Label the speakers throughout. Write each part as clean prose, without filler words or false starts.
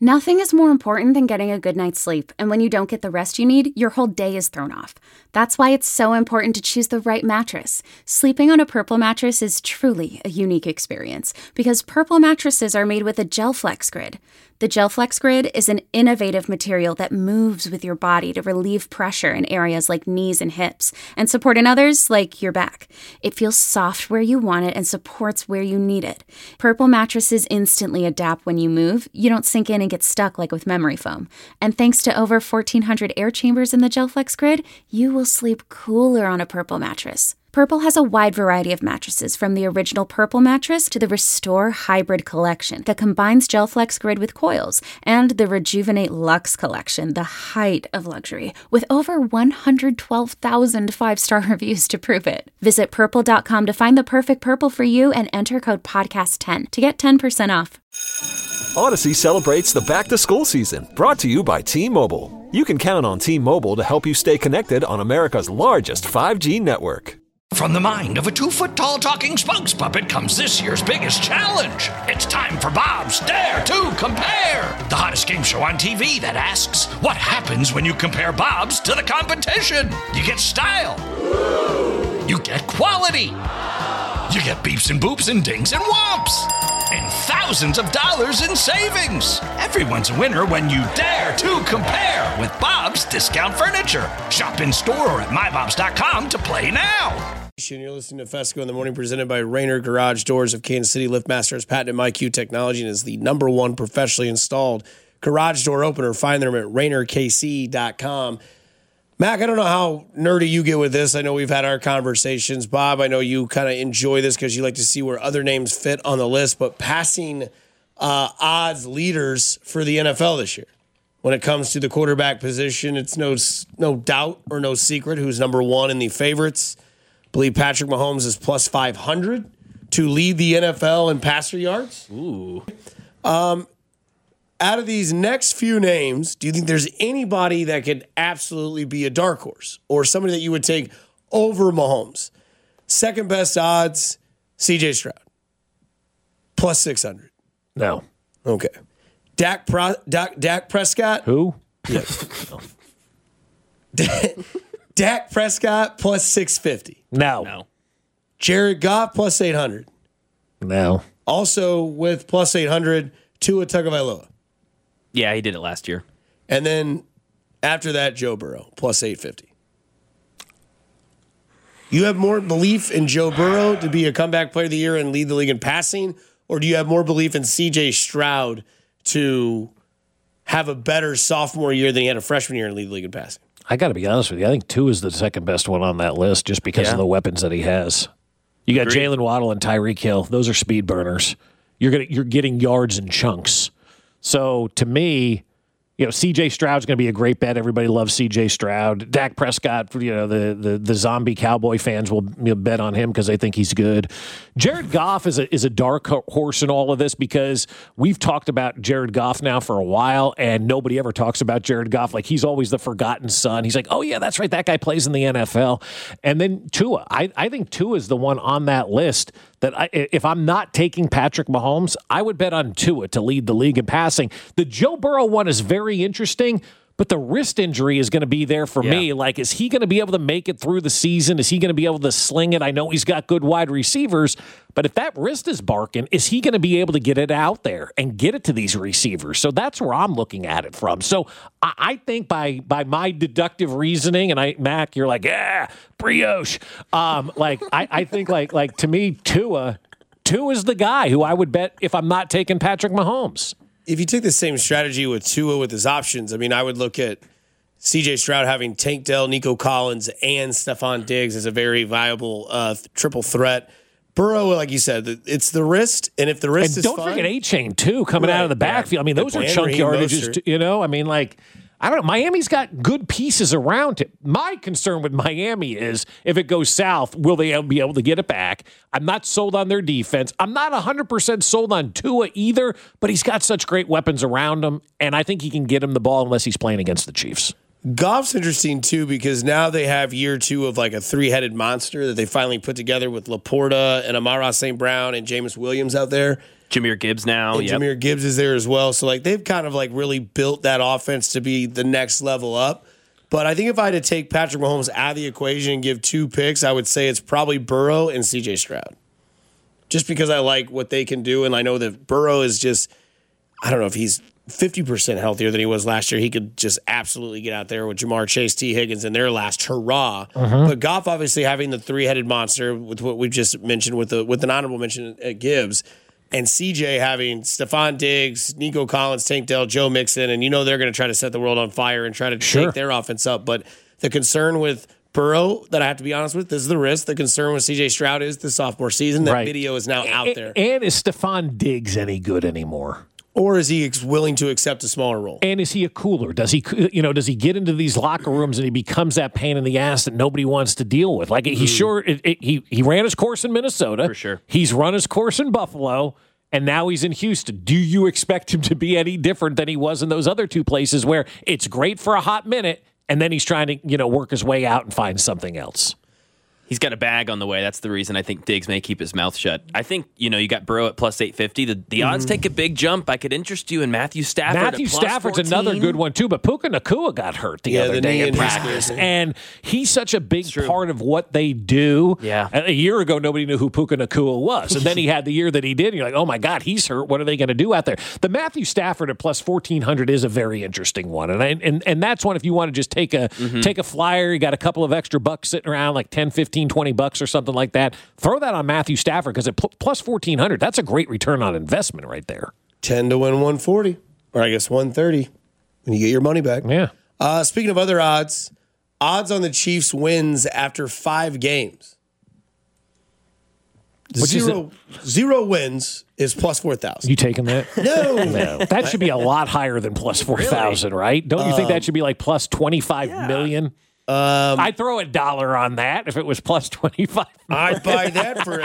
Speaker 1: Nothing is more important than getting a good night's sleep, and when you don't get the rest you need, your whole day is thrown off. That's why it's so important to choose the right mattress. Sleeping on a Purple mattress is truly a unique experience, because Purple mattresses are made with a GelFlex Grid. The GelFlex Grid is an innovative material that moves with your body to relieve pressure in areas like knees and hips, and support in others like your back. It feels soft where you want it and supports where you need it. Purple mattresses instantly adapt when you move. You don't sink in and get stuck like with memory foam. And thanks to over 1,400 air chambers in the GelFlex Grid, you will sleep cooler on a Purple mattress. Purple has a wide variety of mattresses, from the original Purple mattress to the Restore Hybrid collection that combines GelFlex Grid with coils, and the Rejuvenate Luxe collection, the height of luxury, with over 112,000 five-star reviews to prove it. Visit purple.com to find the perfect Purple for you and enter code podcast10 to get 10% off.
Speaker 2: Odyssey celebrates the back-to-school season, brought to you by T-Mobile. You can count on T-Mobile to help you stay connected on America's largest 5G network.
Speaker 3: From the mind of a 2-foot-tall talking spokes puppet comes this year's biggest challenge. It's time for Bob's Dare to Compare, the hottest game show on TV that asks, what happens when you compare Bob's to the competition? You get style. You get quality. You get beeps and boops and dings and whomps. And thousands of dollars in savings. Everyone's a winner when you dare to compare with Bob's Discount Furniture. Shop in store or at mybobs.com to play now.
Speaker 4: You're listening to Fesco in the Morning, presented by Rainer Garage Doors of Kansas City. LiftMaster has patented MyQ technology and is the #1 professionally installed garage door opener. Find them at RainerKC.com. Mac, I don't know how nerdy you get with this. I know we've had our conversations. Bob, I know you kind of enjoy this because you like to see where other names fit on the list, but passing odds leaders for the NFL this year. When it comes to the quarterback position, it's no doubt or no secret who's #1 in the favorites. I believe Patrick Mahomes is plus 500 to lead the NFL in passer yards.
Speaker 5: Ooh.
Speaker 4: Out of these next few names, do you think there's anybody that could absolutely be a dark horse or somebody that you would take over Mahomes? Second best odds, CJ Stroud, plus 600.
Speaker 5: No.
Speaker 4: Okay. Dak Prescott.
Speaker 5: Who?
Speaker 4: Yeah. Dak Prescott, plus 650.
Speaker 5: No.
Speaker 4: Jared Goff, plus 800.
Speaker 5: No.
Speaker 4: Also with plus 800, Tua Tagovailoa.
Speaker 6: Yeah, he did it last year.
Speaker 4: And then after that, Joe Burrow, plus 850. You have more belief in Joe Burrow to be a comeback player of the year and lead the league in passing, or do you have more belief in CJ Stroud to have a better sophomore year than he had a freshman year and lead the league in passing?
Speaker 5: I got to be honest with you. I think Tua is the second best one on that list just because of the weapons that he has. You got Jalen Waddle and Tyreek Hill. Those are speed burners. You're getting yards in chunks. So to me, C.J. Stroud's going to be a great bet. Everybody loves C.J. Stroud. Dak Prescott, the zombie Cowboy fans will bet on him because they think he's good. Jared Goff is a dark horse in all of this because we've talked about Jared Goff now for a while, and nobody ever talks about Jared Goff. Like, he's always the forgotten son. He's like, oh, yeah, that's right, that guy plays in the NFL. And then Tua. I think Tua is the one on that list that if I'm not taking Patrick Mahomes, I would bet on Tua to lead the league in passing. The Joe Burrow one is very interesting, but the wrist injury is going to be there for me. Like, is he going to be able to make it through the season? Is he going to be able to sling it? I know he's got good wide receivers, but if that wrist is barking, is he going to be able to get it out there and get it to these receivers? So that's where I'm looking at it from. So I think by my deductive reasoning, and Mac, you're like, yeah, brioche. I think like to me, Tua is the guy who I would bet if I'm not taking Patrick Mahomes.
Speaker 4: If you take the same strategy with Tua with his options, I mean, I would look at C.J. Stroud having Tank Dell, Nico Collins, and Stephon Diggs as a very viable triple threat. Burrow, like you said, it's the wrist, and if the wrist is fine...
Speaker 5: don't forget A-Chain, too, coming out of the backfield. I mean, those are chunk yardages, I mean, like... I don't know. Miami's got good pieces around it. My concern with Miami is if it goes south, will they be able to get it back? I'm not sold on their defense. I'm not 100% sold on Tua either, but he's got such great weapons around him, and I think he can get him the ball unless he's playing against the Chiefs.
Speaker 4: Goff's interesting, too, because now they have year 2 of like a three-headed monster that they finally put together with Laporta and Amon-Ra St. Brown and Jameis Williams out there.
Speaker 6: Jahmyr Gibbs now.
Speaker 4: And Jahmyr Gibbs is there as well. So, like, they've kind of, like, really built that offense to be the next level up. But I think if I had to take Patrick Mahomes out of the equation and give 2 picks, I would say it's probably Burrow and C.J. Stroud. Just because I like what they can do, and I know that Burrow is just, I don't know if he's 50% healthier than he was last year. He could just absolutely get out there with Jamar Chase, T. Higgins in their last hurrah. But Goff obviously having the 3-headed monster with what we just mentioned with an honorable mention at Gibbs, and CJ having Stephon Diggs, Nico Collins, Tank Dell, Joe Mixon, and they're going to try to set the world on fire and try to take their offense up. But the concern with Burrow, that I have to be honest with, this is the risk. The concern with CJ Stroud is the sophomore season. That video is now out there.
Speaker 5: And is Stephon Diggs any good anymore?
Speaker 4: Or is he willing to accept a smaller role?
Speaker 5: And is he a cooler? Does he get into these locker rooms and he becomes that pain in the ass that nobody wants to deal with? Like he ran his course in Minnesota.
Speaker 6: For sure.
Speaker 5: He's run his course in Buffalo, and now he's in Houston. Do you expect him to be any different than he was in those other 2 places where it's great for a hot minute and then he's trying to, work his way out and find something else?
Speaker 6: He's got a bag on the way. That's the reason I think Diggs may keep his mouth shut. I think, you got Burrow at plus 850. The odds take a big jump. I could interest you in Matthew Stafford.
Speaker 5: Matthew Stafford's 14. Another good one, too. But Puka Nacua got hurt the other day in practice. And he's such a big part of what they do.
Speaker 6: Yeah.
Speaker 5: A year ago, nobody knew who Puka Nacua was. And then he had the year that he did. And you're like, oh, my God, he's hurt. What are they going to do out there? The Matthew Stafford at plus 1,400 is a very interesting one. And that's one if you want to just take a flyer, you got a couple of extra bucks sitting around, like 10, 15, 20 bucks or something like that. Throw that on Matthew Stafford because at plus 1,400, that's a great return on investment right there.
Speaker 4: 10 to win 140, or I guess 130 when you get your money back.
Speaker 5: Yeah.
Speaker 4: Speaking of other odds on the Chiefs wins after 5 games. Zero wins is plus 4,000.
Speaker 5: You taking that?
Speaker 4: No.
Speaker 5: That should be a lot higher than plus 4,000, right? Don't you think that should be like plus 25 million? I'd throw $1 on that if it was plus 25.
Speaker 4: I'd buy that for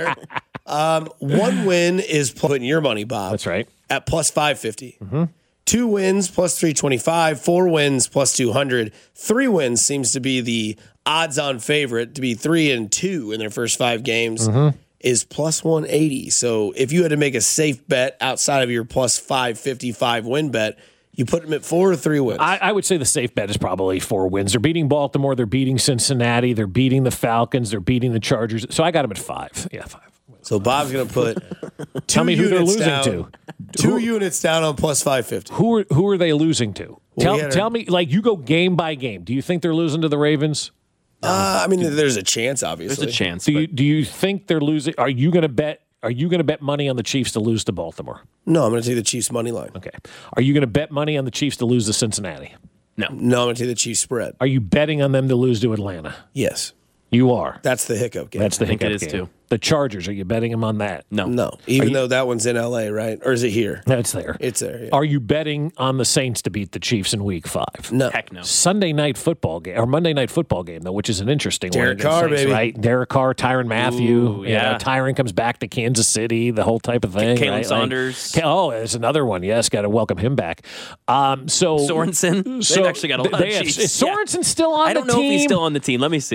Speaker 4: $1. 1 win is putting your money, Bob.
Speaker 5: That's right.
Speaker 4: At plus 550. 2 wins plus 325. 4 wins plus 200. 3 wins seems to be the odds-on favorite to be 3-2 in their first 5 games. Is plus 180. So if you had to make a safe bet outside of your plus 555 win bet, you put them at 4 or 3 wins.
Speaker 5: I would say the safe bet is probably 4 wins. They're beating Baltimore. They're beating Cincinnati. They're beating the Falcons. They're beating the Chargers. So I got them at 5. Yeah, 5.
Speaker 4: So Bob's going to put
Speaker 5: Tell me who they're losing
Speaker 4: down,
Speaker 5: to.
Speaker 4: 2 units down on plus 550.
Speaker 5: Who are they losing to? Tell me, like, you go game by game. Do you think they're losing to the Ravens?
Speaker 4: I mean, there's a chance, obviously.
Speaker 6: There's a chance.
Speaker 5: Do you think they're losing? Are you going to bet money on the Chiefs to lose to Baltimore?
Speaker 4: No, I'm going to take the Chiefs money line.
Speaker 5: Okay. Are you going to bet money on the Chiefs to lose to Cincinnati?
Speaker 6: No,
Speaker 4: I'm going to take the Chiefs spread.
Speaker 5: Are you betting on them to lose to Atlanta?
Speaker 4: Yes.
Speaker 5: You are.
Speaker 4: That's the hiccup game.
Speaker 5: That's the hiccup
Speaker 6: game. It is
Speaker 5: game.
Speaker 6: too.
Speaker 5: The Chargers, are you betting them on that?
Speaker 6: No.
Speaker 4: Even though that one's in L.A., right? Or is it here?
Speaker 5: No, it's there.
Speaker 4: It's there, yeah.
Speaker 5: Are you betting on the Saints to beat the Chiefs in Week 5?
Speaker 4: No.
Speaker 6: Heck no.
Speaker 5: Sunday night football game, or Monday night football game, though, which is an interesting
Speaker 4: Derek
Speaker 5: one.
Speaker 4: Carr,
Speaker 5: Saints,
Speaker 4: baby.
Speaker 5: Right? Derek Carr, Tyrann Mathieu.
Speaker 6: Ooh, yeah.
Speaker 5: Tyrann comes back to Kansas City, the whole type of thing.
Speaker 6: Kalen
Speaker 5: right?
Speaker 6: Saunders.
Speaker 5: There's another one. Yes, got to welcome him back.
Speaker 6: Sorensen. They've actually got a lot of Chiefs.
Speaker 5: Is Sorensen still on the team?
Speaker 6: I don't know if he's still on the team. Let me see.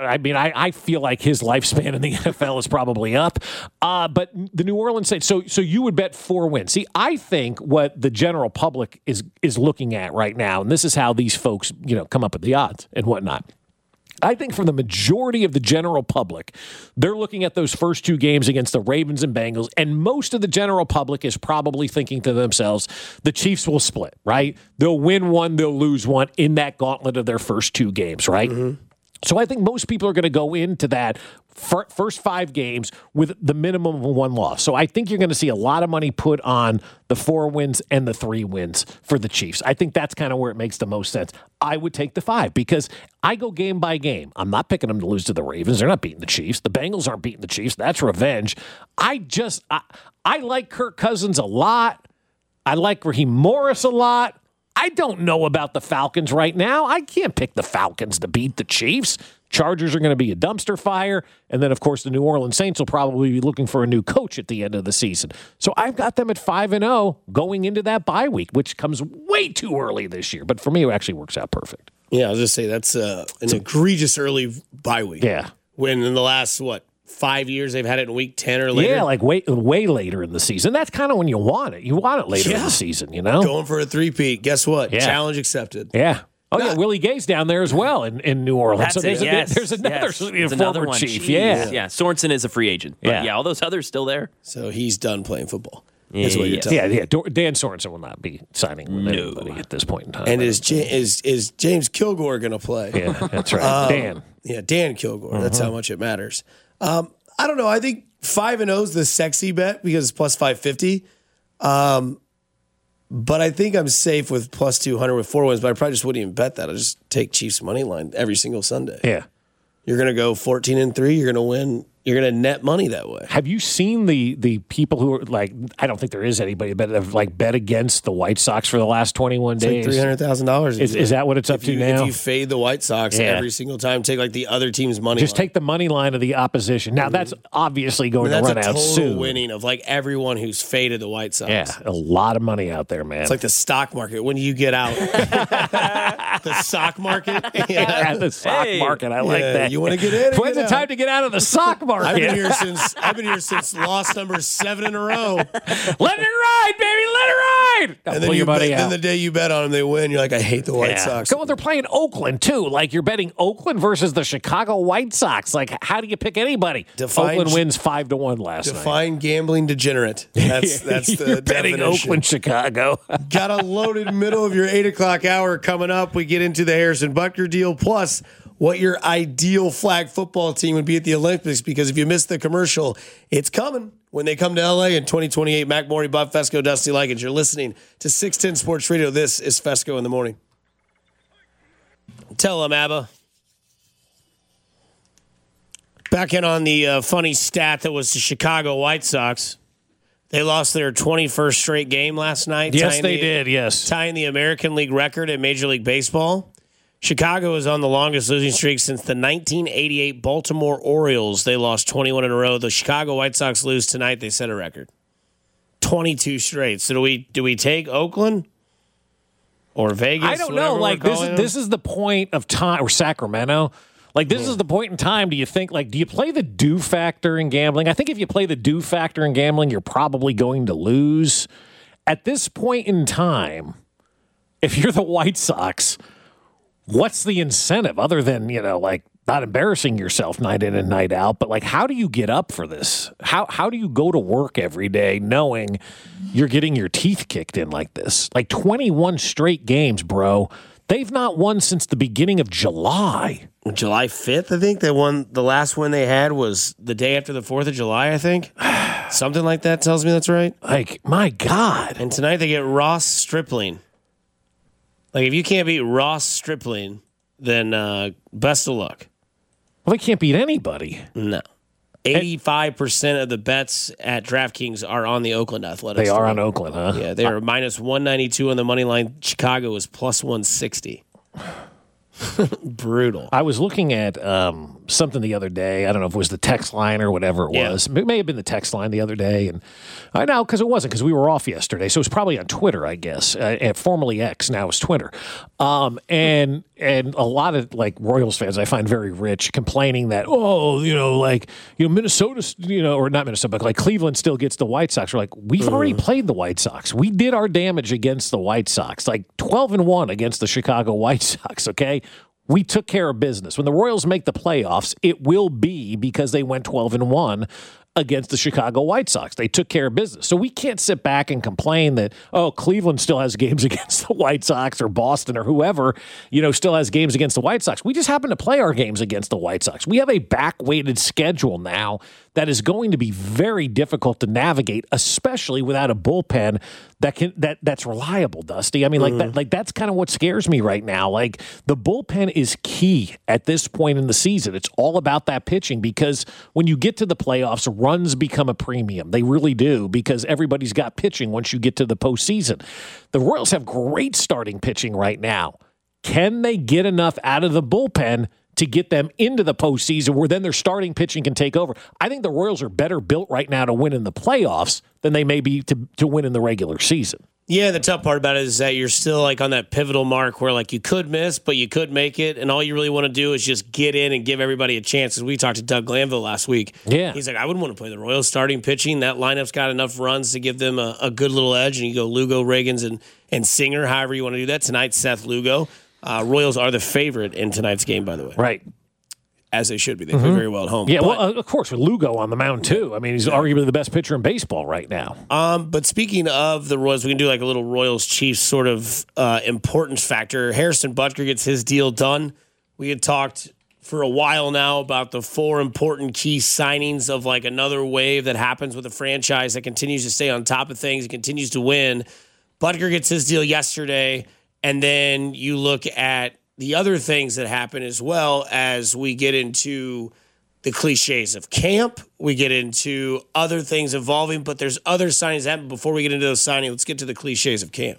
Speaker 5: I feel like his lifespan in the NFL is probably up. But the New Orleans Saints, so you would bet 4 wins. See, I think what the general public is looking at right now, and this is how these folks, come up with the odds and whatnot. I think for the majority of the general public, they're looking at those first 2 games against the Ravens and Bengals, and most of the general public is probably thinking to themselves, the Chiefs will split, right? They'll win 1, they'll lose 1 in that gauntlet of their first 2 games, right? Mm-hmm. So I think most people are going to go into that first 5 games with the minimum of 1 loss. So I think you're going to see a lot of money put on the 4 wins and the 3 wins for the Chiefs. I think that's kind of where it makes the most sense. I would take the 5 because I go game by game. I'm not picking them to lose to the Ravens. They're not beating the Chiefs. The Bengals aren't beating the Chiefs. That's revenge. I like Kirk Cousins a lot. I like Raheem Morris a lot. I don't know about the Falcons right now. I can't pick the Falcons to beat the Chiefs. Chargers are going to be a dumpster fire. And then, of course, the New Orleans Saints will probably be looking for a new coach at the end of the season. So I've got them at 5-0 going into that bye week, which comes way too early this year. But for me, it actually works out perfect.
Speaker 4: Yeah, I was just say that's an egregious early bye week.
Speaker 5: Yeah.
Speaker 4: When in the last, 5 years they've had it in week 10 or later.
Speaker 5: Yeah, like way later in the season. That's kind of when you want it. You want it later in the season, you know?
Speaker 4: Going for a three-peat. Guess what?
Speaker 5: Yeah.
Speaker 4: Challenge accepted.
Speaker 5: Yeah. Oh, yeah, Willie Gay's down there as well in New Orleans.
Speaker 6: That's
Speaker 5: There's another former
Speaker 6: one.
Speaker 5: chief.
Speaker 6: Jeez. Yeah. Sorensen is a free agent. But all those others still there.
Speaker 4: So he's done playing football. That's what you're telling me.
Speaker 5: Yeah. Dan Sorensen will not be signing with anybody at this point in time.
Speaker 4: And is James Kilgore going to play?
Speaker 5: Yeah, that's right. Dan.
Speaker 4: Yeah, Dan Kilgore. That's how much it matters. I don't know. I think 5-0 is the sexy bet because it's plus 550. But I think I'm safe with plus 200 with 4 wins, but I probably just wouldn't even bet that. I'll just take Chiefs money line every single Sunday.
Speaker 5: Yeah.
Speaker 4: You're going to go 14-3. You're going to win. You're going to net money that way.
Speaker 5: Have you seen the people who are like, I don't think there is anybody, but have like bet against the White Sox for the last 21 days?
Speaker 4: Like $300,000.
Speaker 5: Is that what it's up to now?
Speaker 4: If you fade the White Sox every single time, take like the other team's money
Speaker 5: Just
Speaker 4: line.
Speaker 5: take the money line of the opposition. Now, that's obviously going to run out soon.
Speaker 4: That's a total winning of like everyone who's faded the White Sox.
Speaker 5: Yeah, a lot of money out there, man.
Speaker 4: It's like the stock market. When do you get out? The stock market?
Speaker 5: Yeah, the stock market. I like that.
Speaker 4: You want to get in?
Speaker 5: When's the time to get out of the stock market?
Speaker 4: I've been here since loss number 7 in a row.
Speaker 5: Let it ride, baby. Let it ride.
Speaker 4: And then the day you bet on them, they win. You're like, I hate the White Sox.
Speaker 5: So they're playing Oakland too. Like you're betting Oakland versus the Chicago White Sox. Like how do you pick anybody? Oakland wins 5-1 last night.
Speaker 4: Define gambling degenerate. That's the
Speaker 5: betting
Speaker 4: definition.
Speaker 5: Oakland, Chicago.
Speaker 4: Got a loaded middle of your 8 o'clock hour coming up. We get into the Harrison Butker deal plus what your ideal flag football team would be at the Olympics, because if you missed the commercial, it's coming when they come to LA in 2028. Mac Morey, Bob Fesco, Dusty Likens. You're listening to 610 Sports Radio. This is Fesco in the Morning. Tell them, Abba. Back in on the funny stat that was the Chicago White Sox. They lost their 21st straight game last night.
Speaker 5: Yes, they did, yes.
Speaker 4: Tying the American League record at Major League Baseball. Chicago is on the longest losing streak since the 1988 Baltimore Orioles. They lost 21 in a row. The Chicago White Sox lose tonight. They set a record. 22 straight. So do we take Oakland or Vegas?
Speaker 5: I don't know. Like this is the point of time, or Sacramento. Like this is the point in time. Do you think do you play the do factor in gambling? I think if you play the do factor in gambling, you're probably going to lose. At this point in time, if you're the White Sox, what's the incentive other than, not embarrassing yourself night in and night out, but how do you get up for this? How do you go to work every day knowing you're getting your teeth kicked in like this? 21 straight games, bro. They've not won since the beginning of July.
Speaker 4: July 5th, I think. They won. The last one they had was the day after the 4th of July, I think. Something like that tells me that's right.
Speaker 5: My God.
Speaker 4: And tonight they get Ross Stripling. If you can't beat Ross Stripling, then best of luck.
Speaker 5: Well, they can't beat anybody.
Speaker 4: No. 85% of the bets at DraftKings are on the Oakland Athletics.
Speaker 5: They are on Oakland, huh?
Speaker 4: Yeah, they are minus 192 on the money line. Chicago is plus 160. Brutal.
Speaker 5: I was looking at something the other day. I don't know if it was the text line or whatever it was. It may have been the text line the other day. And I know because it wasn't, because we were off yesterday. So it was probably on Twitter, I guess. Formerly X, now it's Twitter. And a lot of Royals fans I find very rich complaining that, Minnesota, or not Minnesota, but Cleveland still gets the White Sox. We're we've already played the White Sox. We did our damage against the White Sox, 12-1 against the Chicago White Sox, okay? We took care of business. When the Royals make the playoffs, it will be because they went 12-1 against the Chicago White Sox. They took care of business. So we can't sit back and complain that, Cleveland still has games against the White Sox, or Boston or whoever, still has games against the White Sox. We just happen to play our games against the White Sox. We have a back-weighted schedule now that is going to be very difficult to navigate, especially without a bullpen that's reliable, Dusty. I mean, that's kind of what scares me right now. The bullpen is key at this point in the season. It's all about that pitching, because when you get to the playoffs, runs become a premium. They really do, because everybody's got pitching once you get to the postseason. The Royals have great starting pitching right now. Can they get enough out of the bullpen to get them into the postseason where then their starting pitching can take over? I think the Royals are better built right now to win in the playoffs than they may be to win in the regular season.
Speaker 4: Yeah, the tough part about it is that you're still like on that pivotal mark where like you could miss, but you could make it. And all you really want to do is just get in and give everybody a chance. As we talked to Doug Glanville last week.
Speaker 5: Yeah.
Speaker 4: He's like, I wouldn't want to play the Royals starting pitching. That lineup's got enough runs to give them a good little edge. And you go Lugo, Reagans, and Singer, however you want to do that. Tonight, Seth Lugo. Royals are the favorite in tonight's game, by the way.
Speaker 5: Right.
Speaker 4: As they should be. They play very well at home.
Speaker 5: Yeah, well, of course, with Lugo on the mound, too. I mean, he's arguably the best pitcher in baseball right now.
Speaker 4: But speaking of the Royals, we can do like a little Royals-Chiefs sort of importance factor. Harrison Butker gets his deal done. We had talked for a while now about the 4 important key signings of like another wave that happens with a franchise that continues to stay on top of things and continues to win. Butker gets his deal yesterday, and then you look at the other things that happen as well as we get into the cliches of camp. We get into other things evolving, but there's other signings that happen. Before we get into those signings, let's get to the cliches of camp.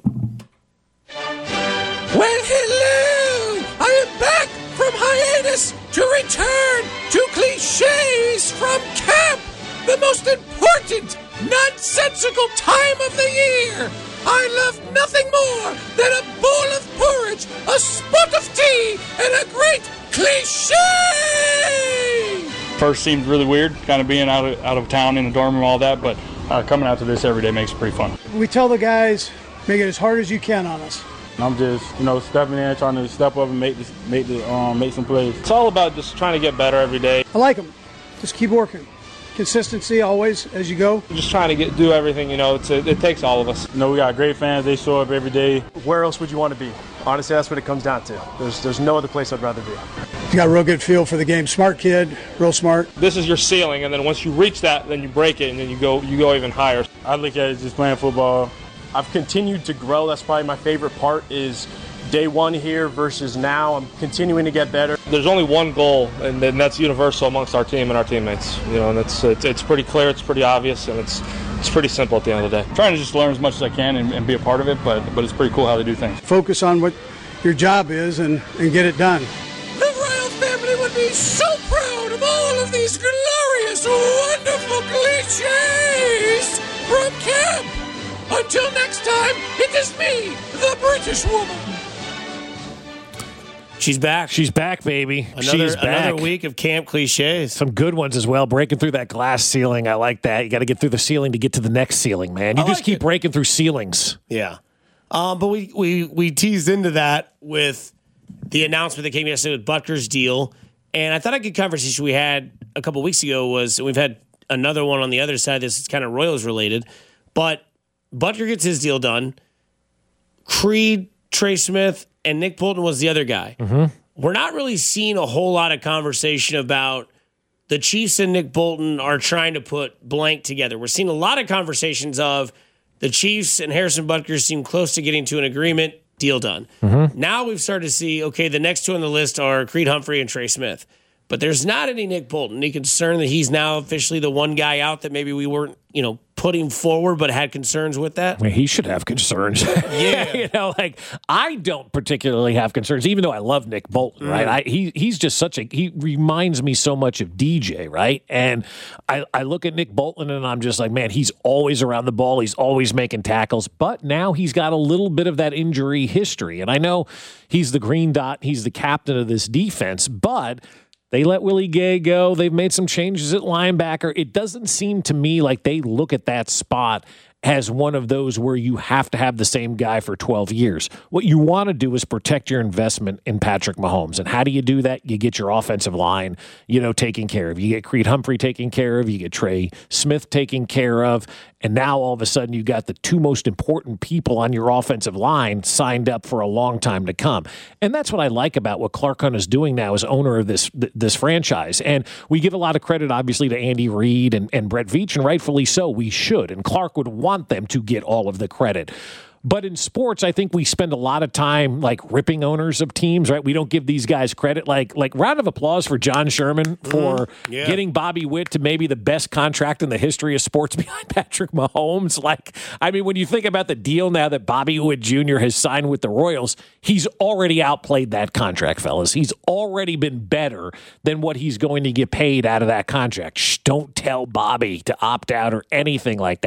Speaker 7: Well, hello! I am back from hiatus to return to cliches from camp, the most important, nonsensical time of the year. I love nothing more than a bowl of porridge, a spot of tea, and a great cliche!
Speaker 8: First seemed really weird, kind of being out of town in the dorm room, all that, but coming out to this every day makes it pretty fun.
Speaker 9: We tell the guys, make it as hard as you can on us.
Speaker 8: I'm just, stepping in, trying to step up and make some plays. It's all about just trying to get better every day.
Speaker 9: I like them. Just keep working. Consistency always as you go.
Speaker 8: Just trying to do everything, it takes all of us. We got great fans, they show up every day.
Speaker 10: Where else would you want to be? Honestly, that's what it comes down to. There's no other place I'd rather be.
Speaker 9: You got a real good feel for the game. Smart kid, real smart.
Speaker 8: This is your ceiling, and then once you reach that, then you break it, and then you go even higher. I look at it just playing football.
Speaker 10: I've continued to grow. That's probably my favorite part is day one here versus now. I'm continuing to get better.
Speaker 8: There's only one goal, and that's universal amongst our team and our teammates. And it's pretty clear, it's pretty obvious, and it's pretty simple at the end of the day. I'm trying to just learn as much as I can and be a part of it, but it's pretty cool how they do things.
Speaker 9: Focus on what your job is and get it done.
Speaker 7: The royal family would be so proud of all of these glorious, wonderful cliches from camp. Until next time, it is me, the British woman.
Speaker 4: She's back.
Speaker 5: She's back, baby. She's back.
Speaker 4: Another week of camp cliches.
Speaker 5: Some good ones as well. Breaking through that glass ceiling. I like that. You got to get through the ceiling to get to the next ceiling, man. You just keep breaking through ceilings.
Speaker 4: Yeah. But we teased into that with the announcement that came yesterday with Butker's deal. And I thought a good conversation we had a couple weeks ago was, and we've had another one on the other side. This is kind of Royals related. But Butker gets his deal done. Creed, Trey Smith, and Nick Bolton was the other guy.
Speaker 5: Mm-hmm.
Speaker 4: We're not really seeing a whole lot of conversation about the Chiefs and Nick Bolton are trying to put blank together. We're seeing a lot of conversations of the Chiefs and Harrison Butker seem close to getting to an agreement, deal done.
Speaker 5: Mm-hmm.
Speaker 4: Now we've started to see, okay, the next two on the list are Creed Humphrey and Trey Smith. But there's not any Nick Bolton. Any concern that he's now officially the one guy out that maybe we weren't, putting forward, but had concerns with that?
Speaker 5: I mean, he should have concerns.
Speaker 4: Yeah.
Speaker 5: I don't particularly have concerns, even though I love Nick Bolton, right? He's just he reminds me so much of DJ, right? And I look at Nick Bolton and I'm just like, man, he's always around the ball. He's always making tackles, but now he's got a little bit of that injury history. And I know he's the green dot. He's the captain of this defense, but they let Willie Gay go. They've made some changes at linebacker. It doesn't seem to me like they look at that spot as one of those where you have to have the same guy for 12 years. What you want to do is protect your investment in Patrick Mahomes. And how do you do that? You get your offensive line, taken care of. You get Creed Humphrey taken care of. You get Trey Smith taken care of. And now all of a sudden you got the two most important people on your offensive line signed up for a long time to come. And that's what I like about what Clark Hunt is doing now as owner of this franchise. And we give a lot of credit, obviously, to Andy Reid and Brett Veach, and rightfully so. We should. And Clark would want them to get all of the credit. But in sports, I think we spend a lot of time ripping owners of teams, right? We don't give these guys credit. Like round of applause for John Sherman for getting Bobby Witt to maybe the best contract in the history of sports behind Patrick Mahomes. When you think about the deal now that Bobby Witt Jr. has signed with the Royals, he's already outplayed that contract, fellas. He's already been better than what he's going to get paid out of that contract. Shh, don't tell Bobby to opt out or anything like that.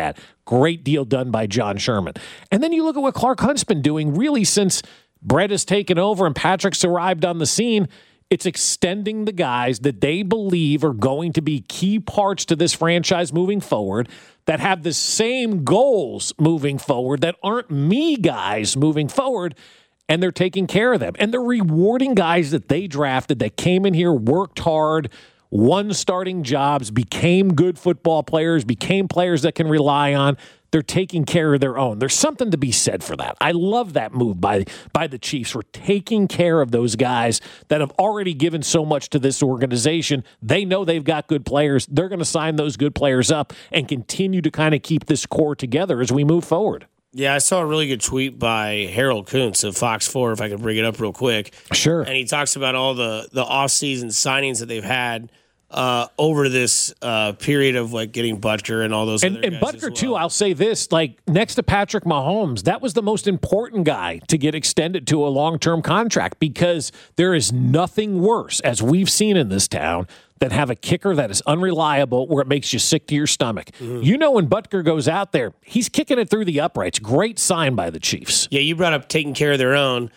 Speaker 5: Great deal done by John Sherman. And then you look at what Clark Hunt's been doing really since Brett has taken over and Patrick's arrived on the scene. It's extending the guys that they believe are going to be key parts to this franchise moving forward, that have the same goals moving forward, that aren't me guys moving forward, and they're taking care of them. And they're rewarding guys that they drafted, that came in here, worked hard, won starting jobs, became good football players, became players that can rely on. They're taking care of their own. There's something to be said for that. I love that move by the Chiefs for taking care of those guys that have already given so much to this organization. They know they've got good players. They're going to sign those good players up and continue to kind of keep this core together as we move forward.
Speaker 4: Yeah, I saw a really good tweet by Harold Kuntz of Fox 4, if I could bring it up real quick.
Speaker 5: Sure.
Speaker 4: And he talks about all the offseason signings that they've had over this period of like getting Butker and all those other guys. And
Speaker 5: Butker, too, I'll say this, like next to Patrick Mahomes, that was the most important guy to get extended to a long-term contract, because there is nothing worse, as we've seen in this town, than have a kicker that is unreliable where it makes you sick to your stomach. Mm-hmm. You know, when Butker goes out there, he's kicking it through the uprights. Great sign by the Chiefs.
Speaker 4: Yeah, you brought up taking care of their own.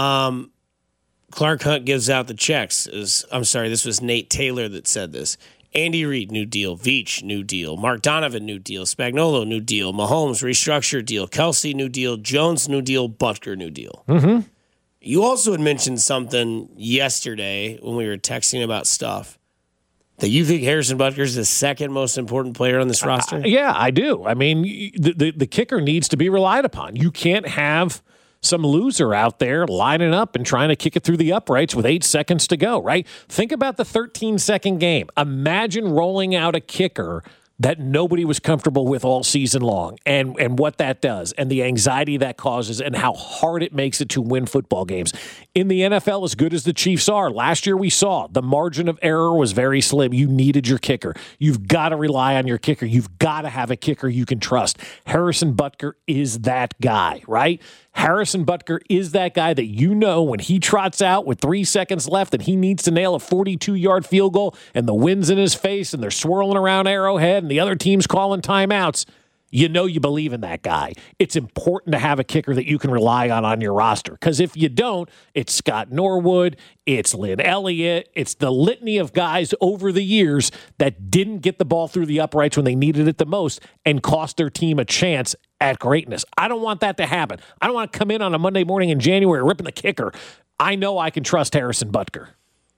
Speaker 4: Clark Hunt gives out the checks. This was Nate Taylor that said this. Andy Reid, new deal. Veach, new deal. Mark Donovan, new deal. Spagnuolo, new deal. Mahomes, restructured deal. Kelsey, new deal. Jones, new deal. Butker, new deal.
Speaker 5: Mm-hmm.
Speaker 4: You also had mentioned something yesterday when we were texting about stuff, that you think Harrison Butker is the second most important player on this roster?
Speaker 5: Yeah, I do. I mean, the kicker needs to be relied upon. You can't have some loser out there lining up and trying to kick it through the uprights with 8 seconds to go, right? Think about the 13-second game. Imagine rolling out a kicker that nobody was comfortable with all season long, and what that does, and the anxiety that causes, and how hard it makes it to win football games. In the NFL, as good as the Chiefs are, last year we saw the margin of error was very slim. You needed your kicker. You've got to rely on your kicker. You've got to have a kicker you can trust. Harrison Butker is that guy, right? Harrison Butker is that guy that you know when he trots out with 3 seconds left and he needs to nail a 42-yard field goal and the wind's in his face and they're swirling around Arrowhead and the other team's calling timeouts, you know you believe in that guy. It's important to have a kicker that you can rely on your roster, because if you don't, it's Scott Norwood, it's Lynn Elliott, it's the litany of guys over the years that didn't get the ball through the uprights when they needed it the most and cost their team a chance at greatness. I don't want that to happen. I don't want to come in on a Monday morning in January ripping the kicker. I know I can trust Harrison Butker.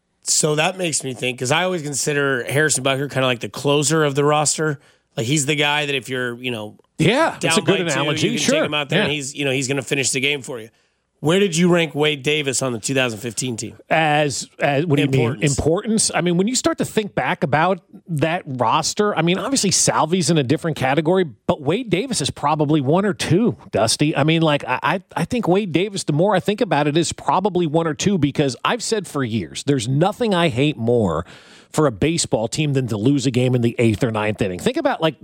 Speaker 4: So that makes me think, because I always consider Harrison Butker kind of like the closer of the roster. Like, he's the guy that if you're,
Speaker 5: that's a good analogy.
Speaker 4: You can take him out there and he's going to finish the game for you. Where did you rank Wade Davis on the 2015 team?
Speaker 5: As what do you mean? Importance? I mean, when you start to think back about that roster, I mean, obviously Salvi's in a different category, but Wade Davis is probably 1 or 2, Dusty. I mean, like, I think Wade Davis, the more I think about it, is probably 1 or 2, because I've said for years, there's nothing I hate more for a baseball team than to lose a game in the 8th or 9th inning. Think about, like,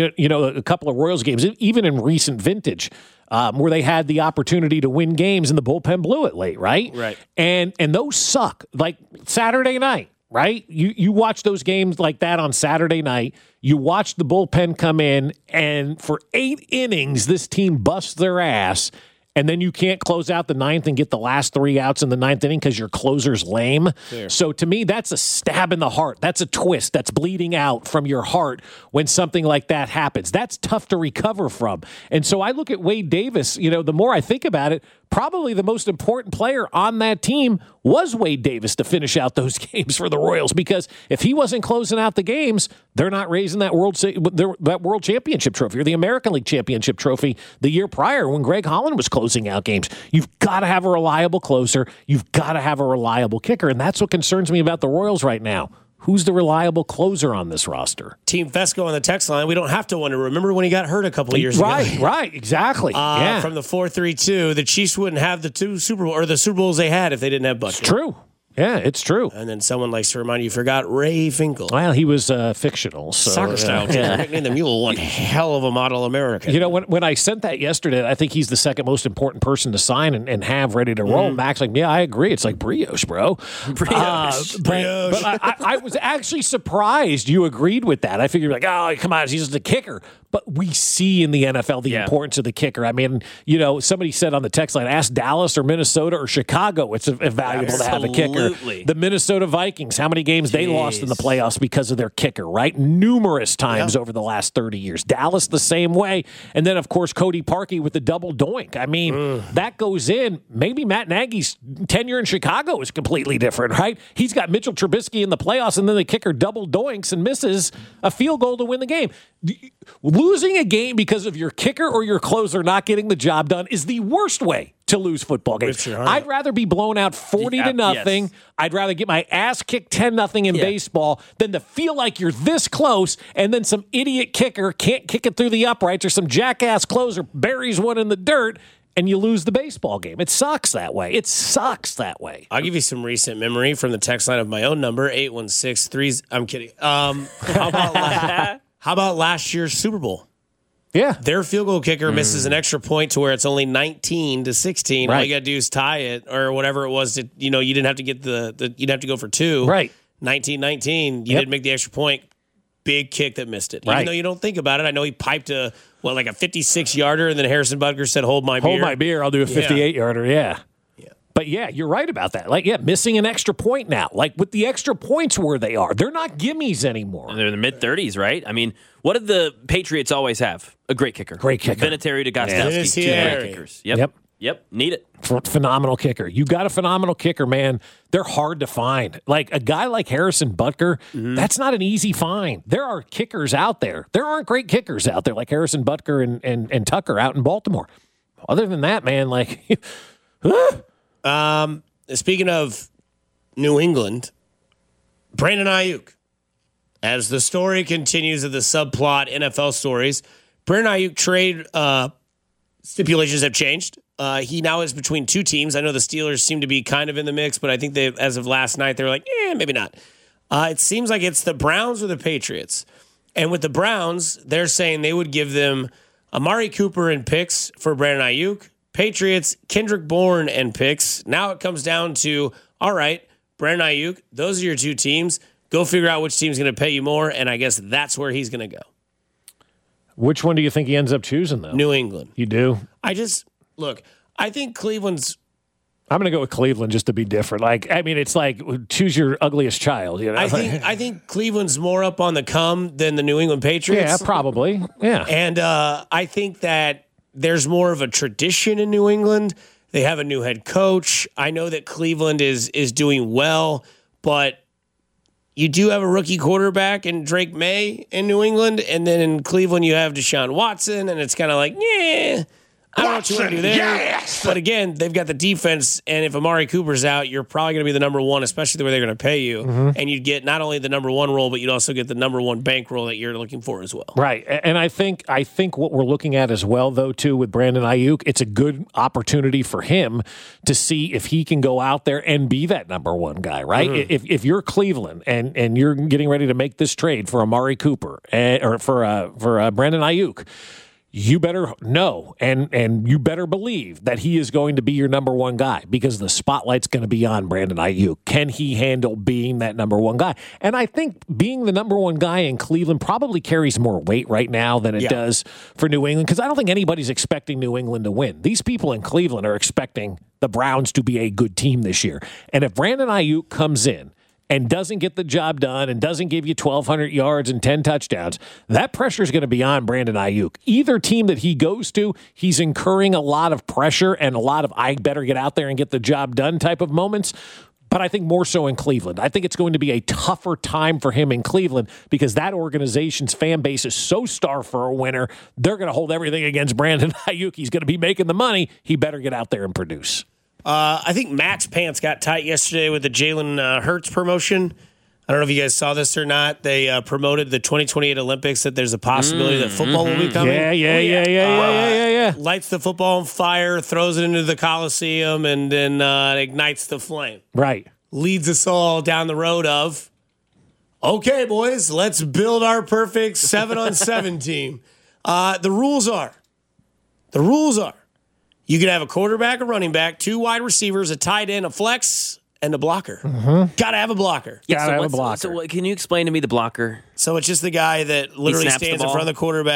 Speaker 5: a couple of Royals games, even in recent vintage, where they had the opportunity to win games and the bullpen blew it late, right?
Speaker 4: Right.
Speaker 5: And those suck. Like Saturday night, right? You watch those games like that on Saturday night. You watch the bullpen come in, and for 8 innings, this team busts their ass. And then you can't close out the 9th and get the last 3 outs in the 9th inning because your closer's lame.
Speaker 4: Fair.
Speaker 5: So to me, that's a stab in the heart. That's a twist. That's bleeding out from your heart when something like that happens. That's tough to recover from. And so I look at Wade Davis, the more I think about it, probably the most important player on that team was Wade Davis to finish out those games for the Royals, because if he wasn't closing out the games, they're not raising that world championship trophy or the American League championship trophy the year prior when Greg Holland was closing out games. You've got to have a reliable closer. You've got to have a reliable kicker, and that's what concerns me about the Royals right now. Who's the reliable closer on this roster?
Speaker 4: Team Fesco on the text line. We don't have to wonder. Remember when he got hurt a couple of years ago?
Speaker 5: Right, exactly.
Speaker 4: From the 4-3-2, the Chiefs wouldn't have the 2 Super Bowl or the Super Bowls they had if they didn't have Butker.
Speaker 5: It's true. Yeah, it's true.
Speaker 4: And then someone likes to remind you forgot Ray Finkel.
Speaker 5: Well, he was fictional. So,
Speaker 4: soccer style. Nicknamed the Mule, one hell of a model American.
Speaker 5: When I sent that yesterday, I think he's the second most important person to sign and have ready to roll. Mac's like, yeah, I agree. It's like brioche, bro.
Speaker 4: Brioche.
Speaker 5: But I was actually surprised you agreed with that. I figured, like, oh, come on, he's just a kicker. but we see in the NFL the importance of the kicker. I mean, somebody said on the text line, ask Dallas or Minnesota or Chicago. It's valuable to have a kicker. The Minnesota Vikings, how many games they lost in the playoffs because of their kicker, right? Numerous times over the last 30 years. Dallas the same way. And then, of course, Cody Parkey with the double doink. I mean, that goes in. Maybe Matt Nagy's tenure in Chicago is completely different, right? He's got Mitchell Trubisky in the playoffs, and then the kicker double doinks and misses a field goal to win the game. Losing a game because of your kicker or your closer not getting the job done is the worst way to lose football games. I'd rather be blown out 40-0. Yes. I'd rather get my ass kicked 10-0 in baseball than to feel like you're this close and then some idiot kicker can't kick it through the uprights or some jackass closer buries one in the dirt and you lose the baseball game. It sucks that way.
Speaker 4: I'll give you some recent memory from the text line of my own number, 816-3. I'm kidding. How about last year's Super Bowl?
Speaker 5: Yeah.
Speaker 4: Their field goal kicker misses an extra point to where it's only 19-16. Right. All you got to do is tie it or whatever it was. You didn't have to get you'd have to go for 2.
Speaker 5: Right.
Speaker 4: 19-19. You didn't make the extra point. Big kick that missed it. Even though you don't think about it. I know he piped a 56-yarder, and then Harrison Butker said, hold my beer.
Speaker 5: Hold my beer. I'll do a 58-yarder. Yeah. But, you're right about that. Missing an extra point now. With the extra points where they are, they're not gimmies anymore.
Speaker 6: And they're in the mid-30s, right? I mean, what did the Patriots always have? A great kicker. Vinatieri to Gostkowski, 2 great kickers. Yep. Need it.
Speaker 5: Phenomenal kicker. You got a phenomenal kicker, man. They're hard to find. A guy like Harrison Butker, that's not an easy find. There are kickers out there. There aren't great kickers out there like Harrison Butker and Tucker out in Baltimore. Other than that, man,
Speaker 4: speaking of New England, Brandon Ayuk. As the story continues of the subplot NFL stories, Brandon Ayuk trade stipulations have changed. He now is between 2 teams. I know the Steelers seem to be kind of in the mix, but I think as of last night, they were like, maybe not. It seems like it's the Browns or the Patriots. And with the Browns, they're saying they would give them Amari Cooper and picks for Brandon Ayuk. Patriots, Kendrick Bourne and picks. Now it comes down to, all right, Brandon Ayuk, those are your 2 teams. Go figure out which team's going to pay you more, and I guess that's where he's going to go.
Speaker 5: Which one do you think he ends up choosing, though?
Speaker 4: New England.
Speaker 5: You do?
Speaker 4: I think Cleveland's...
Speaker 5: I'm going to go with Cleveland just to be different. It's choose your ugliest child.
Speaker 4: I think Cleveland's more up on the come than the New England Patriots.
Speaker 5: Yeah, probably. Yeah.
Speaker 4: And I think that there's more of a tradition in New England. They have a new head coach. I know that Cleveland is doing well, but you do have a rookie quarterback in Drake May in New England, and then in Cleveland you have Deshaun Watson, and it's kind of like, I don't know what you want to do there. Yes! But again, they've got the defense, and if Amari Cooper's out, you're probably going to be the number 1, especially the way they're going to pay you. And you'd get not only the number 1 role, but you'd also get the number 1 bankroll that you're looking for as well.
Speaker 5: Right. And I think what we're looking at as well, though, too, with Brandon Ayuk, it's a good opportunity for him to see if he can go out there and be that number 1 guy, right? If you're Cleveland and you're getting ready to make this trade for Amari Cooper or for Brandon Ayuk, you better know and you better believe that he is going to be your number 1 guy because the spotlight's going to be on Brandon Ayuk. Can he handle being that number 1 guy? And I think being the number 1 guy in Cleveland probably carries more weight right now than it does for New England because I don't think anybody's expecting New England to win. These people in Cleveland are expecting the Browns to be a good team this year. And if Brandon Ayuk comes in and doesn't get the job done and doesn't give you 1,200 yards and 10 touchdowns, that pressure is going to be on Brandon Ayuk. Either team that he goes to, he's incurring a lot of pressure and a lot of I better get out there and get the job done type of moments. But I think more so in Cleveland. I think it's going to be a tougher time for him in Cleveland because that organization's fan base is so starved for a winner. They're going to hold everything against Brandon Ayuk. He's going to be making the money. He better get out there and produce.
Speaker 4: I think Matt's pants got tight yesterday with the Jalen Hurts promotion. I don't know if you guys saw this or not. They promoted the 2028 Olympics that there's a possibility that football will be coming.
Speaker 5: Yeah.
Speaker 4: Lights the football on fire, throws it into the Coliseum, and then ignites the flame.
Speaker 5: Right.
Speaker 4: Leads us all down the road of, okay, boys, let's build our perfect 7-on-7 team. The rules are, you can have a quarterback, a running back, 2 wide receivers, a tight end, a flex, and a blocker. Got to have a blocker.
Speaker 5: Gotta have a blocker.
Speaker 6: So can you explain to me the blocker?
Speaker 4: So it's just the guy that literally stands in front of the quarterback,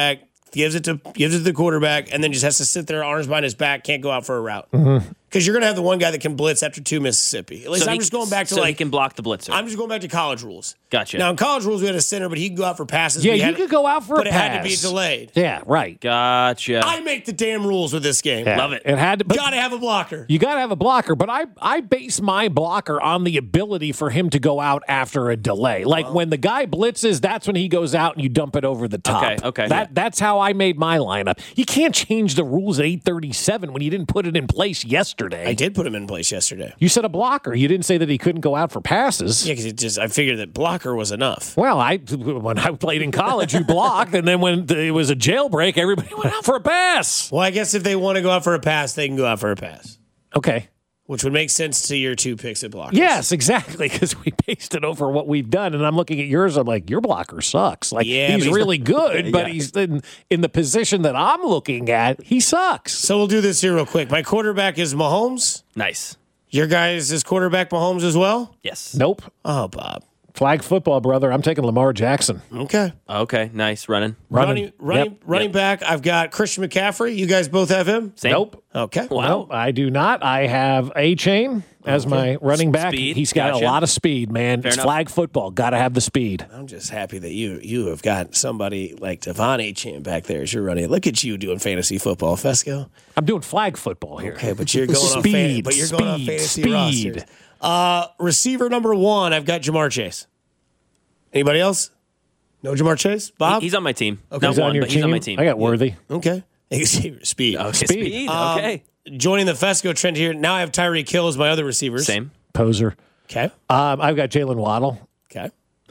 Speaker 4: gives it to the quarterback, and then just has to sit there, arms behind his back, can't go out for a route.
Speaker 5: Mm-hmm.
Speaker 4: Because you're going to have the one guy that can blitz after 2 Mississippi. At least I'm just going back to
Speaker 6: he can block the blitzer.
Speaker 4: I'm just going back to college rules.
Speaker 6: Gotcha.
Speaker 4: Now in college rules we had a center, but he can go out for passes.
Speaker 5: Yeah, you could go out for a pass.
Speaker 4: But it had to be delayed.
Speaker 5: Yeah, right.
Speaker 6: Gotcha.
Speaker 4: I make the damn rules with this game.
Speaker 5: Yeah.
Speaker 6: Love it.
Speaker 5: It had to.
Speaker 4: Got to have a blocker.
Speaker 5: You got to have a blocker, but I base my blocker on the ability for him to go out after a delay. Like when the guy blitzes, that's when he goes out and you dump it over the top.
Speaker 6: Okay.
Speaker 5: That's how I made my lineup. You can't change the rules at 8:37 when you didn't put it in place yesterday.
Speaker 4: I did put him in place yesterday.
Speaker 5: You said a blocker. You didn't say that he couldn't go out for passes.
Speaker 4: Yeah, because I figured that blocker was enough.
Speaker 5: Well, when I played in college, you blocked, and then when it was a jailbreak, everybody went out for a pass.
Speaker 4: Well, I guess if they want to go out for a pass, they can go out for a pass.
Speaker 5: Okay.
Speaker 4: Which would make sense to your 2 picks at blockers.
Speaker 5: Yes, exactly, because we based it over what we've done. And I'm looking at yours, I'm like, your blocker sucks. Like, he's really good, but he's in the position that I'm looking at, he sucks.
Speaker 4: So we'll do this here real quick. My quarterback is Mahomes.
Speaker 6: Nice.
Speaker 4: Your guys is quarterback Mahomes as well?
Speaker 6: Yes.
Speaker 5: Nope.
Speaker 4: Oh, Bob.
Speaker 5: Flag football, brother. I'm taking Lamar Jackson.
Speaker 4: Okay.
Speaker 6: Nice. Running
Speaker 4: back, I've got Christian McCaffrey. You guys both have him?
Speaker 6: Same.
Speaker 5: Nope.
Speaker 4: Okay.
Speaker 6: Wow.
Speaker 5: No, I do not. I have A-Chain as my running back.
Speaker 6: Speed.
Speaker 5: He's got
Speaker 6: Gotcha.
Speaker 5: a lot of speed, man.
Speaker 6: Fair
Speaker 5: It's
Speaker 6: enough.
Speaker 5: flag football. Got to have the speed.
Speaker 4: I'm just happy that you have got somebody like Devon Achane back there as you're running. Look at you doing fantasy football, Fesco.
Speaker 5: I'm doing flag football here.
Speaker 4: Okay, but you're going
Speaker 5: speed,
Speaker 4: on fantasy rosters. Receiver number 1, I've got Jamar Chase. Anybody else? No Jamar Chase? Bob?
Speaker 6: He's on my team.
Speaker 4: Okay.
Speaker 6: Not
Speaker 5: He's on
Speaker 6: one,
Speaker 5: your
Speaker 6: but he's on
Speaker 5: team?
Speaker 6: my team.
Speaker 5: I got Worthy.
Speaker 4: Okay. Speed.
Speaker 6: Okay.
Speaker 5: Speed.
Speaker 6: Okay.
Speaker 4: Joining the Fesco trend here. Now I have Tyreek Hill as my other receivers.
Speaker 6: Same.
Speaker 5: Poser.
Speaker 4: Okay.
Speaker 5: I've got Jalen Waddle.
Speaker 4: Okay.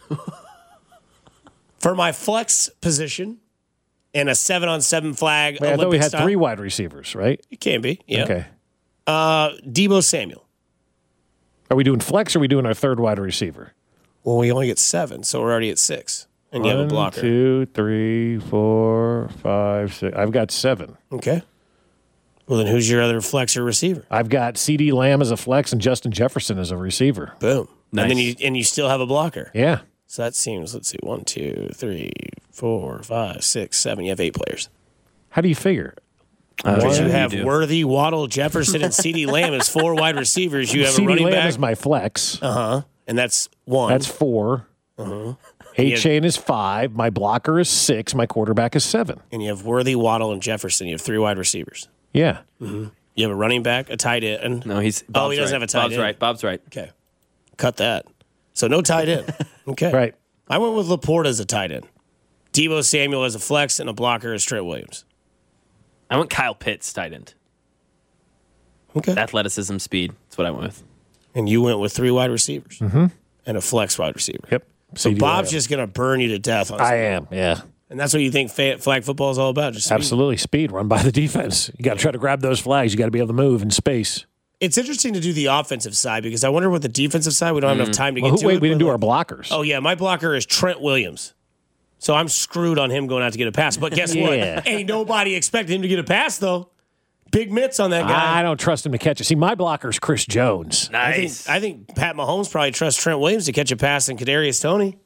Speaker 4: For my flex position and a 7-on-7 flag.
Speaker 5: Wait, I thought we
Speaker 4: Olympic
Speaker 5: had
Speaker 4: style,
Speaker 5: 3 wide receivers, right?
Speaker 4: It can be. Yeah.
Speaker 5: Okay.
Speaker 4: Deebo Samuel.
Speaker 5: Are we doing flex or are we doing our 3rd wide receiver?
Speaker 4: Well, we only get 7, so we're already at 6. And you have a blocker.
Speaker 5: 1, 2, 3, 4, 5, 6. I've got 7.
Speaker 4: Okay. Well, then who's your other flex or receiver?
Speaker 5: I've got CeeDee Lamb as a flex and Justin Jefferson as a receiver.
Speaker 4: Boom.
Speaker 6: Nice.
Speaker 4: And then you still have a blocker.
Speaker 5: Yeah.
Speaker 4: So that seems, let's see, 1, 2, 3, 4, 5, 6, 7. You have 8 players.
Speaker 5: How do you figure?
Speaker 4: Because you have
Speaker 6: do.
Speaker 4: Worthy, Waddle, Jefferson, and CeeDee Lamb as 4 wide receivers. You have a
Speaker 5: CeeDee
Speaker 4: running
Speaker 5: Lamb
Speaker 4: back.
Speaker 5: is my flex.
Speaker 4: And that's 1.
Speaker 5: That's 4. A-Chain is 5. My blocker is 6. My quarterback is 7.
Speaker 4: And you have Worthy, Waddle, and Jefferson. You have 3 wide receivers.
Speaker 5: Yeah.
Speaker 4: You have a running back, a tight end.
Speaker 6: No, he's.
Speaker 4: he
Speaker 6: Bob's
Speaker 4: doesn't
Speaker 6: right.
Speaker 4: have a tight end.
Speaker 6: Bob's right.
Speaker 4: Okay. Cut that. So no tight end. Okay.
Speaker 5: Right.
Speaker 4: I went with Laporte as a tight end. Deebo Samuel as a flex, and a blocker as Trent Williams.
Speaker 6: I went Kyle Pitts, tight end.
Speaker 4: Okay.
Speaker 6: Athleticism, speed. That's what I went with.
Speaker 4: And you went with 3 wide receivers and a flex wide receiver.
Speaker 5: Yep.
Speaker 4: So
Speaker 5: CeeDee
Speaker 4: Bob's
Speaker 5: Lamb.
Speaker 4: just going to burn you to death. On
Speaker 5: I am, yeah.
Speaker 4: And that's what you think flag football is all about. Just speed.
Speaker 5: Absolutely. Speed. Run by the defense. You got to try to grab those flags. You got to be able to move in space.
Speaker 4: It's interesting to do the offensive side because I wonder what the defensive side, we don't have enough time to get to
Speaker 5: Wait,
Speaker 4: it.
Speaker 5: we didn't
Speaker 4: but
Speaker 5: do our blockers.
Speaker 4: Oh, yeah. My blocker is Trent Williams. So I'm screwed on him going out to get a pass. But guess
Speaker 5: Yeah.
Speaker 4: what? Ain't nobody expecting him to get a pass, though. Big mitts on that guy.
Speaker 5: I don't trust him to catch it. See, my blocker is Chris Jones.
Speaker 6: Nice.
Speaker 4: I think Pat Mahomes probably trusts Trent Williams to catch a pass in Kadarius Toney.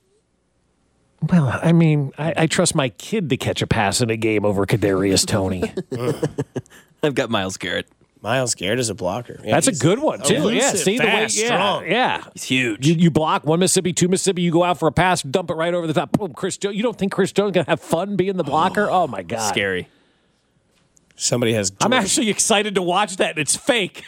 Speaker 5: Well, I mean, I trust my kid to catch a pass in a game over Kadarius Toney.
Speaker 6: I've got Myles Garrett.
Speaker 4: Myles Garrett is a blocker. Yeah,
Speaker 5: That's a
Speaker 4: he's
Speaker 5: good one, too.
Speaker 4: elusive,
Speaker 5: Yeah, see
Speaker 4: fast,
Speaker 5: the way,
Speaker 4: strong.
Speaker 5: yeah.
Speaker 6: He's huge.
Speaker 5: You block 1 Mississippi, 2 Mississippi, you go out for a pass, dump it right over the top. Boom, Chris Jones. You don't think Chris Jones is going to have fun being the blocker? Oh, my God.
Speaker 6: Scary.
Speaker 4: Somebody has.
Speaker 5: I'm actually excited to watch that. And it's fake.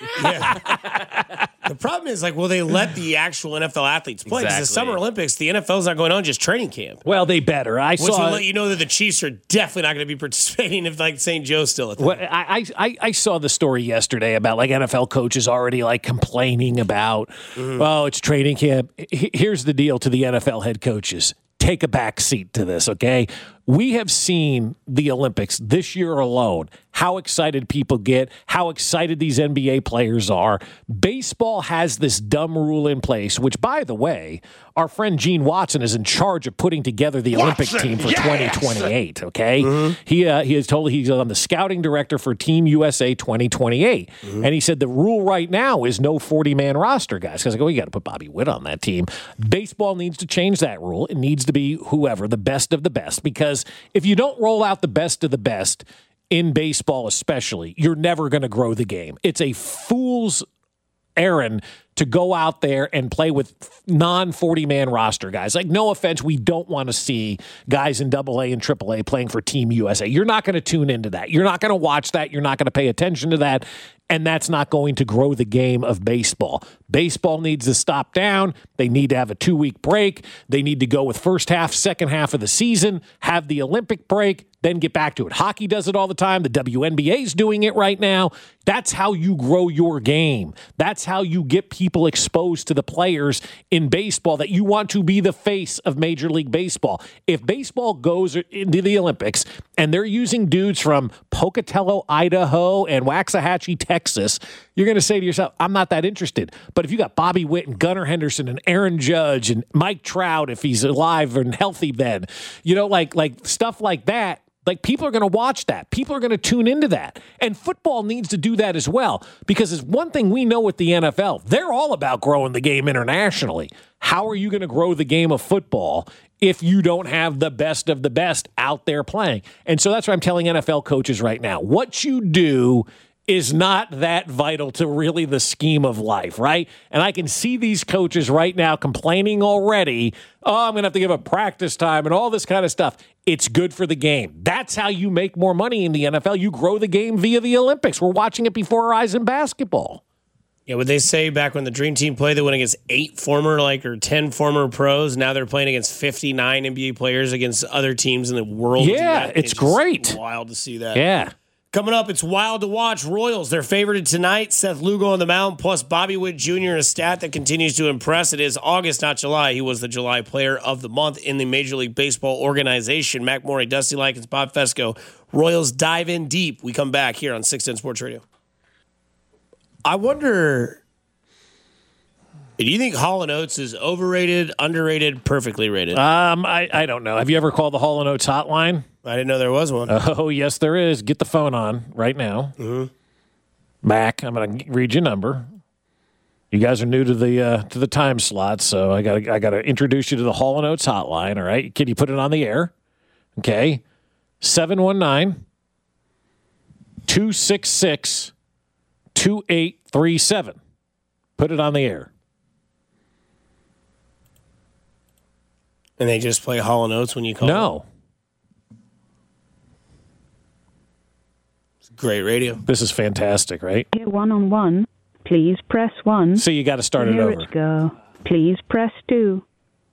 Speaker 4: The problem is, like, will they let the actual NFL athletes play? Because the
Speaker 6: Exactly.
Speaker 4: Summer Olympics, the NFL's not going on, just training camp.
Speaker 5: Well, they better.
Speaker 4: Which will let you know that the Chiefs are definitely not going to be participating if, like, St. Joe's still at the
Speaker 5: Well, I saw the story yesterday about like NFL coaches already like complaining about, oh, it's training camp. Here's the deal to the NFL head coaches. Take a back seat to this, okay? We have seen the Olympics this year alone, how excited people get, how excited these NBA players are. Baseball has this dumb rule in place, which, by the way, our friend Gene Watson is in charge of putting together the Olympic team for 2028, okay? He is told he's on the scouting director for Team USA 2028. And he said the rule right now is no 40-man roster, guys. Because I go, you got to put Bobby Witt on that team. Baseball needs to change that rule. It needs to be whoever, the best of the best, because because if you don't roll out the best of the best in baseball especially, you're never going to grow the game. It's a fool's errand to go out there and play with non-40-man roster guys. Like, no offense, we don't want to see guys in AA and AAA playing for Team USA. You're not going to tune into that. You're not going to watch that. You're not going to pay attention to that. And that's not going to grow the game of baseball. Baseball needs to stop down. They need to have a 2-week break. They need to go with first half, second half of the season, have the Olympic break, then get back to it. Hockey does it all the time. The WNBA is doing it right now. That's how you grow your game. That's how you get people exposed to the players in baseball that you want to be the face of Major League Baseball. If baseball goes into the Olympics and they're using dudes from Pocatello, Idaho, and Waxahachie, Texas, you're going to say to yourself, I'm not that interested. But if you got Bobby Witt and Gunnar Henderson and Aaron Judge and Mike Trout, if he's alive and healthy then, like stuff like that, like, people are going to watch that. People are going to tune into that. And football needs to do that as well, because it's one thing we know with the NFL. They're all about growing the game internationally. How are you going to grow the game of football if you don't have the best of the best out there playing? And so that's what I'm telling NFL coaches right now. What you do is not that vital to really the scheme of life, right? And I can see these coaches right now complaining already, I'm going to have to give up practice time and all this kind of stuff. It's good for the game. That's how you make more money in the NFL. You grow the game via the Olympics. We're watching it before our eyes in basketball.
Speaker 4: Yeah, what they say back when the Dream Team played, they went against 10 former pros. Now they're playing against 59 NBA players against other teams in the world.
Speaker 5: Yeah, it's great.
Speaker 4: Wild to see that.
Speaker 5: Yeah.
Speaker 4: Coming up, it's wild to watch. Royals, they're favored tonight. Seth Lugo on the mound, plus Bobby Witt Jr., a stat that continues to impress. It is August, not July. He was the July Player of the Month in the Major League Baseball organization. Mac Morey, Dusty Likens, Bob Fesco. Royals dive in deep. We come back here on 610 Sports Radio. I wonder, do you think Hall & Oates is overrated, underrated, perfectly rated?
Speaker 5: I don't know. Have you ever called the Hall & Oates hotline?
Speaker 4: I didn't know there was one.
Speaker 5: Oh, yes, there is. Get the phone on right now.
Speaker 4: Mm-hmm.
Speaker 5: Mac, I'm going to read your number. You guys are new to the time slot, so I got to introduce you to the Hall & Oates hotline, all right? Can you put it on the air? Okay. 719-266-2837. Put it on the air.
Speaker 4: And they just play Hall & Oates when you call
Speaker 5: No.
Speaker 4: Great radio.
Speaker 5: This is fantastic, right?
Speaker 11: Here one-on-one, please press 1.
Speaker 5: So you got to start it
Speaker 11: Here
Speaker 5: over.
Speaker 11: it go. Please press 2.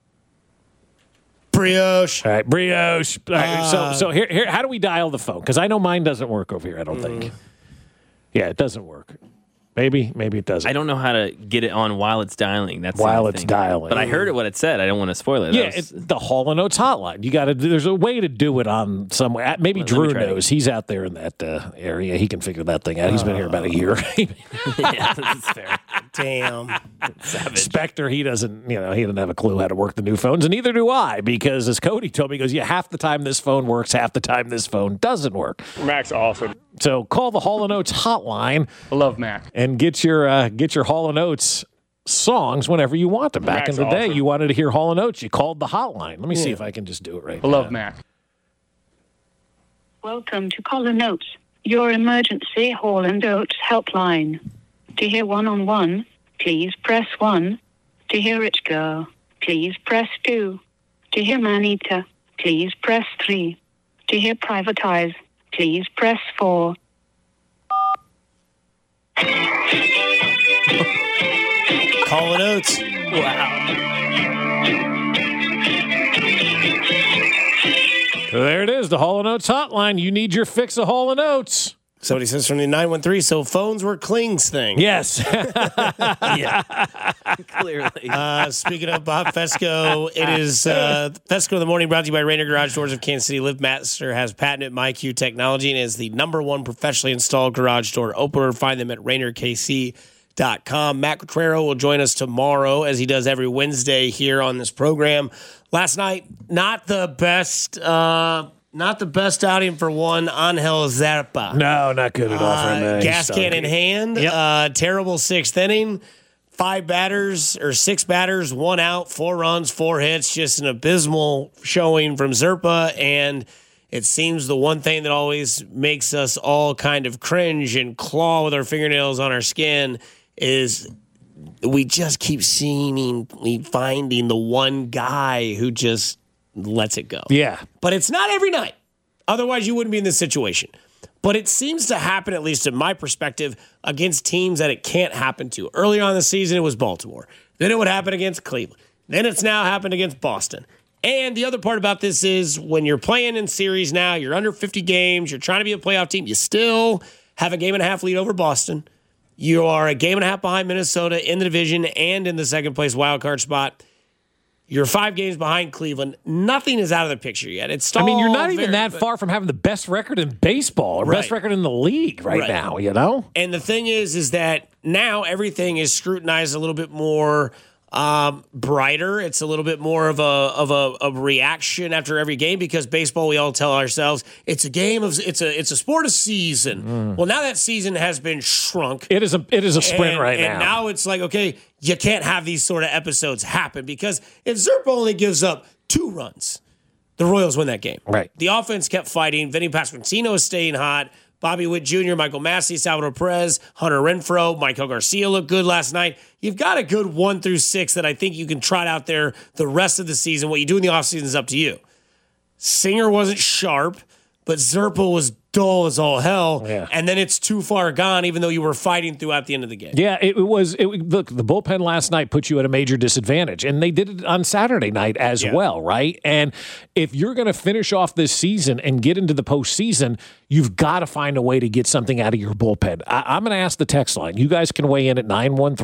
Speaker 4: Brioche.
Speaker 5: All right, brioche. All right, so here, how do we dial the phone? Because I know mine doesn't work over here, I don't think. Yeah, it doesn't work. Maybe it doesn't.
Speaker 6: I don't know how to get it on while it's dialing. That's
Speaker 5: while it's dialing.
Speaker 6: But I heard what it said. I don't want to spoil it.
Speaker 5: Yeah, it's the Hall & Oates hotline. You got to. There's a way to do it on some way. Maybe Drew knows. He's out there in that area. He can figure that thing out. He's been here about a year.
Speaker 6: Yeah, that's fair.
Speaker 4: Damn.
Speaker 6: Savage.
Speaker 5: Spectre, he doesn't have a clue how to work the new phones, and neither do I, because as Cody told me, he goes, yeah, half the time this phone works, half the time this phone doesn't work.
Speaker 8: Mac's awesome.
Speaker 5: So call the Hall & Oates hotline.
Speaker 8: I love Mac.
Speaker 5: And get your Hall & Oates songs whenever you want them. Back
Speaker 8: Mac's
Speaker 5: in the day,
Speaker 8: awesome.
Speaker 5: you wanted to hear Hall & Oates, you called the hotline. Let me see if I can just do it right now.
Speaker 8: I love Mac.
Speaker 11: Welcome to Hall & Oates, your emergency Hall & Oates helpline. To hear one-on-one, please press 1. To hear it go, please press 2. To hear Manita, please press 3. To hear privatize, please press 4.
Speaker 4: Hall & Oates.
Speaker 6: Wow.
Speaker 5: There it is, the Hall & Oates hotline. You need your fix of Hall & Oates.
Speaker 4: Somebody says from the 913, so phones were Kling's thing.
Speaker 5: Yes.
Speaker 6: Yeah. Clearly.
Speaker 4: Speaking of Bob Fesco, it is Fesco in the Morning, brought to you by Rainer Garage Doors of Kansas City. LiftMaster has patented MyQ technology and is the #1 professionally installed garage door opener. Find them at RainerKC.com. Matt Quatrero will join us tomorrow, as he does every Wednesday here on this program. Last night, not the best outing for one Angel Zarpa.
Speaker 5: No, not good at all for him.
Speaker 4: Gas can in hand. Yep. Terrible 6th inning. 5 batters or 6 batters, 1 out, 4 runs, 4 hits, just an abysmal showing from Zerpa. And it seems the one thing that always makes us all kind of cringe and claw with our fingernails on our skin is we just keep finding the one guy who just lets it go.
Speaker 5: Yeah.
Speaker 4: But it's not every night. Otherwise, you wouldn't be in this situation. But it seems to happen, at least in my perspective, against teams that it can't happen to. Earlier on in the season, it was Baltimore. Then it would happen against Cleveland. Then it's now happened against Boston. And the other part about this is when you're playing in series now, you're under 50 games, you're trying to be a playoff team, you still have a 1.5 game lead over Boston. You are a 1.5 game behind Minnesota in the division and in the second place wildcard spot. You're 5 games behind Cleveland. Nothing is out of the picture yet.
Speaker 5: You're not even that far from having the best record in baseball or best record in the league right now, you know?
Speaker 4: And the thing is that now everything is scrutinized a little bit more brighter. It's a little bit more of a reaction after every game because baseball, we all tell ourselves it's a sport of season. Well, now that season has been shrunk.
Speaker 5: It is a sprint right now.
Speaker 4: And now it's like, okay, you can't have these sort of episodes happen because if Zerpa only gives up 2 runs, the Royals win that game.
Speaker 5: Right.
Speaker 4: The offense kept fighting. Vinny Pasquantino is staying hot. Bobby Witt Jr., Michael Massey, Salvador Perez, Hunter Renfroe, Michael Garcia looked good last night. You've got a good 1 through 6 that I think you can trot out there the rest of the season. What you do in the offseason is up to you. Singer wasn't sharp, but Zerpa was dull as all hell, and then it's too far gone, even though you were fighting throughout the end of the game.
Speaker 5: Yeah, look, the bullpen last night put you at a major disadvantage, and they did it on Saturday night as well, right? And if you're going to finish off this season and get into the postseason, you've got to find a way to get something out of your bullpen. I'm going to ask the text line. You guys can weigh in at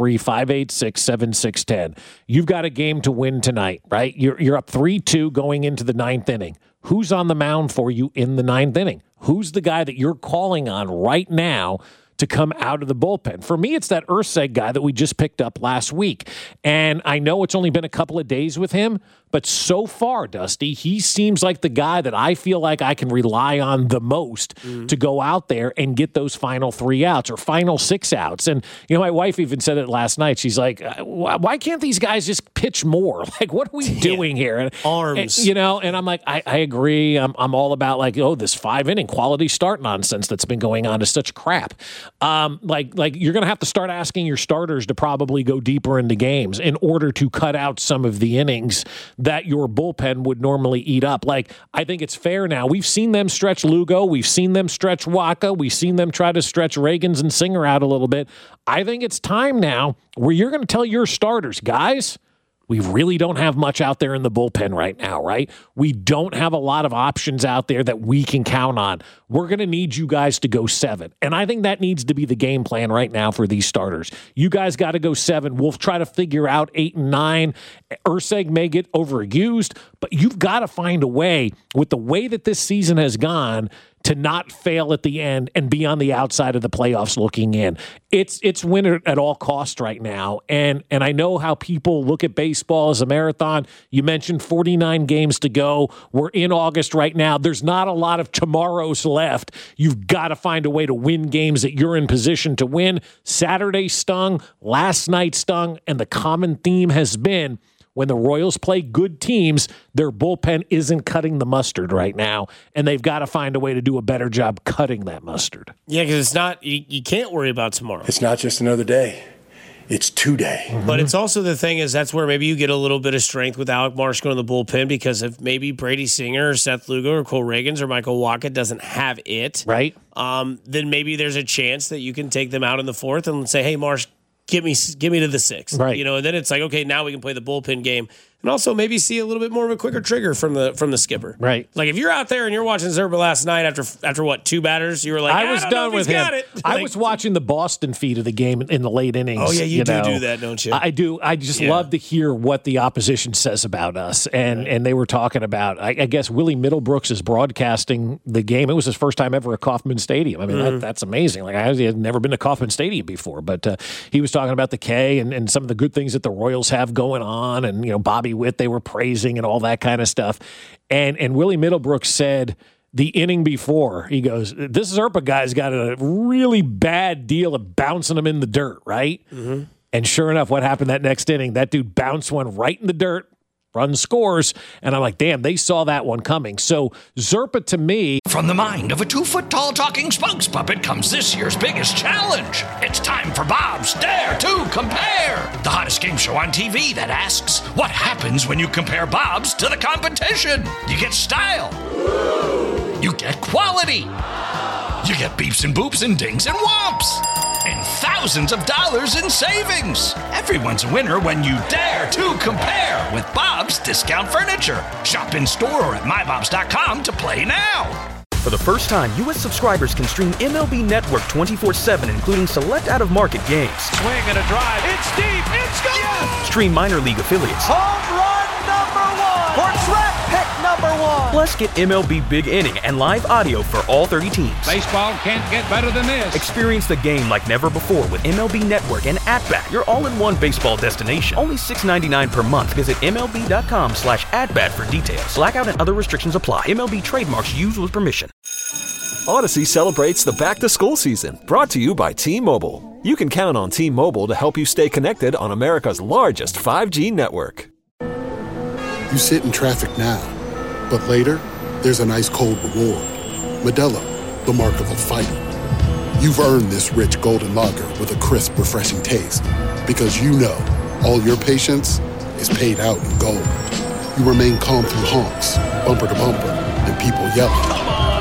Speaker 5: 913-586-7610. You've got a game to win tonight, right? You're up 3-2 going into the 9th inning. Who's on the mound for you in the 9th inning? Who's the guy that you're calling on right now to come out of the bullpen? For me, it's that Urseg guy that we just picked up last week. And I know it's only been a couple of days with him, but so far, Dusty, he seems like the guy that I feel like I can rely on the most to go out there and get those final 3 outs or final 6 outs. And, you know, my wife even said it last night. She's like, why can't these guys just pitch more? Like, what are we doing here? And,
Speaker 4: Arms.
Speaker 5: And, you know, and I'm like, I agree. I'm all about like, this 5-inning quality start nonsense that's been going on is such crap. Like you're going to have to start asking your starters to probably go deeper into games in order to cut out some of the innings that your bullpen would normally eat up. Like, I think it's fair now. We've seen them stretch Lugo. We've seen them stretch Waka. We've seen them try to stretch Reagans and Singer out a little bit. I think it's time now where you're going to tell your starters, guys, we really don't have much out there in the bullpen right now, right? We don't have a lot of options out there that we can count on. We're going to need you guys to go 7. And I think that needs to be the game plan right now for these starters. You guys got to go 7. We'll try to figure out 8 and 9. Urseg may get overused, but you've got to find a way with the way that this season has gone to not fail at the end and be on the outside of the playoffs looking in. It's win at all costs right now. And I know how people look at baseball as a marathon. You mentioned 49 games to go. We're in August right now. There's not a lot of tomorrows left. You've got to find a way to win games that you're in position to win. Saturday stung, last night stung, and the common theme has been when the Royals play good teams, their bullpen isn't cutting the mustard right now, and they've got to find a way to do a better job cutting that mustard.
Speaker 4: Yeah, because it's not, you can't worry about tomorrow.
Speaker 12: It's not just another day. It's today.
Speaker 4: Mm-hmm. But it's also the thing is that's where maybe you get a little bit of strength with Alec Marsh going to the bullpen because if maybe Brady Singer or Seth Lugo or Cole Reagans or Michael Waka doesn't have it,
Speaker 5: right?
Speaker 4: Then maybe there's a chance that you can take them out in the 4th and say, hey, Marsh, Give me to the 6th,
Speaker 5: right?
Speaker 4: You know, and then it's like, okay, now we can play the bullpen game, and also maybe see a little bit more of a quicker trigger from the skipper,
Speaker 5: right?
Speaker 4: Like if you're out there and you're watching Zerpa last night after what 2 batters, you were like,
Speaker 5: I was done with him. I was watching the Boston feed of the game in the late innings.
Speaker 4: Oh yeah, you do that, don't you?
Speaker 5: I do. I just love to hear what the opposition says about us, and they were talking about. I guess Willie Middlebrooks is broadcasting the game. It was his first time ever at Kauffman Stadium. I mean, that's amazing. Like I had never been to Kauffman Stadium before, but he was talking about the K and some of the good things that the Royals have going on, and Bobby Witt they were praising and all that kind of stuff. And Willie Middlebrooks said the inning before, he goes, this Zerpa guy's got a really bad deal of bouncing him in the dirt, right? Mm-hmm. And sure enough, what happened that next inning? That dude bounced one right in the dirt, run scores, and I'm like, damn, they saw that one coming. So Zerpa, to me...
Speaker 3: From the mind of a 2-foot-tall talking spokes puppet comes this year's biggest challenge. It's time for Bob's Dare to Compare, the hottest game show on TV that asks, what happens when you compare Bob's to the competition? You get style. You get quality. You get beeps and boops and dings and whomps. And thousands of dollars in savings. Everyone's a winner when you dare to compare with Bob's Discount Furniture. Shop in store or at mybobs.com to play now.
Speaker 13: For the first time, U.S. subscribers can stream MLB Network 24/7, including select out-of-market games.
Speaker 14: Swing and a drive. It's deep. It's gone. Yes!
Speaker 13: Stream minor league affiliates.
Speaker 14: Home run number 1. For draft pick number 1.
Speaker 13: Plus, get MLB Big Inning and live audio for all 30 teams.
Speaker 14: Baseball can't get better than this.
Speaker 13: Experience the game like never before with MLB Network and At-Bat, your all-in-one baseball destination. Only $6.99 per month. Visit MLB.com/AtBat for details. Blackout and other restrictions apply. MLB trademarks used with permission.
Speaker 2: Odyssey celebrates the back-to-school season, brought to you by T-Mobile. You can count on T-Mobile to help you stay connected on America's largest 5G network.
Speaker 15: You sit in traffic now, but later, there's an ice-cold reward. Modelo, the mark of a fighter. You've earned this rich golden lager with a crisp, refreshing taste. Because you know, all your patience is paid out in gold. You remain calm through honks, bumper to bumper, and people yelling.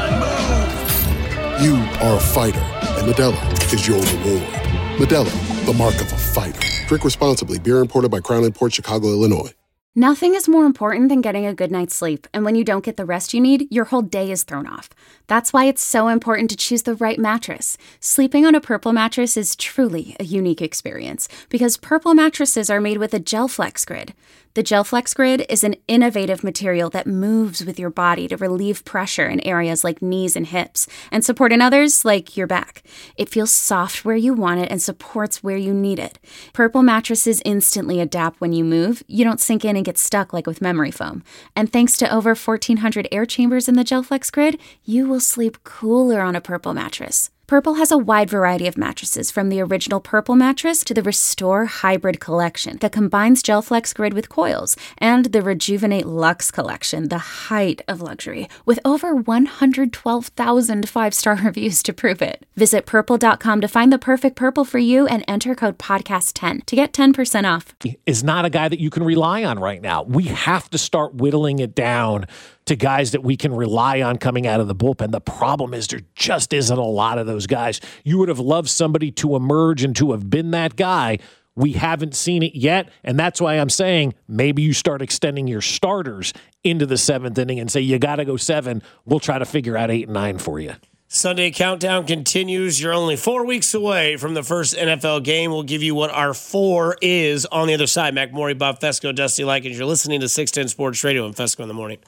Speaker 15: You are a fighter, and Modelo is your reward. Modelo, the mark of a fighter. Drink responsibly. Beer imported by Crown Imports, Chicago, Illinois.
Speaker 1: Nothing is more important than getting a good night's sleep, and when you don't get the rest you need, your whole day is thrown off. That's why it's so important to choose the right mattress. Sleeping on a Purple mattress is truly a unique experience, because Purple mattresses are made with a GelFlex Grid. The GelFlex Grid is an innovative material that moves with your body to relieve pressure in areas like knees and hips, and support in others like your back. It feels soft where you want it and supports where you need it. Purple mattresses instantly adapt when you move. You don't sink in and get stuck like with memory foam. And thanks to over 1,400 air chambers in the GelFlex Grid, you will sleep cooler on a Purple mattress. Purple has a wide variety of mattresses, from the original Purple mattress to the Restore Hybrid collection that combines GelFlex Grid with coils, and the Rejuvenate Luxe collection, the height of luxury, with over 112,000 five-star reviews to prove it. Visit Purple.com to find the perfect Purple for you and enter code podcast10 to get 10% off.
Speaker 5: Is not a guy that you can rely on right now. We have to start whittling it down to guys that we can rely on coming out of the bullpen. The problem is there just isn't a lot of those guys. You would have loved somebody to emerge and to have been that guy. We haven't seen it yet, and that's why I'm saying maybe you start extending your starters into the 7th inning and say, you got to go 7. We'll try to figure out 8 and 9 for you.
Speaker 4: Sunday countdown continues. You're only 4 weeks away from the first NFL game. We'll give you what our 4 is on the other side. Mac Morey, Bob Fesco, Dusty Likens. You're listening to 610 Sports Radio and Fesco in the Morning.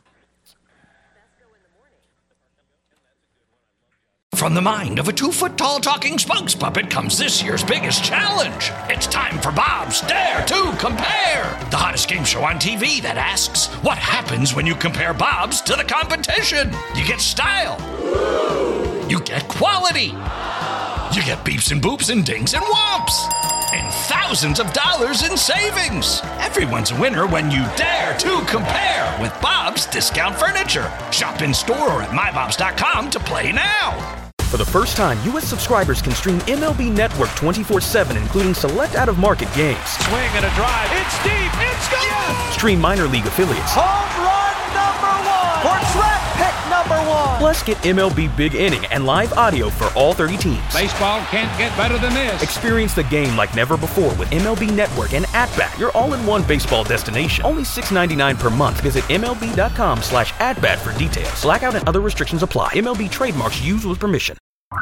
Speaker 3: From the mind of a 2-foot-tall talking spokes puppet comes this year's biggest challenge. It's time for Bob's Dare to Compare, the hottest game show on TV that asks, what happens when you compare Bob's to the competition? You get style. You get quality. You get beeps and boops and dings and whomps. And thousands of dollars in savings. Everyone's a winner when you dare to compare with Bob's Discount Furniture. Shop in store or at mybobs.com to play now.
Speaker 13: For the first time, U.S. subscribers can stream MLB Network 24/7, including select out-of-market games.
Speaker 14: Swing and a drive. It's deep. It's gone. Yes!
Speaker 13: Stream minor league affiliates.
Speaker 14: Home run number 1. For draft pick number 1.
Speaker 13: Plus, get MLB Big Inning and live audio for all 30 teams.
Speaker 14: Baseball can't get better than this.
Speaker 13: Experience the game like never before with MLB Network and At-Bat, your all-in-one baseball destination. Only $6.99 per month. Visit MLB.com/AtBat for details. Blackout and other restrictions apply. MLB trademarks used with permission.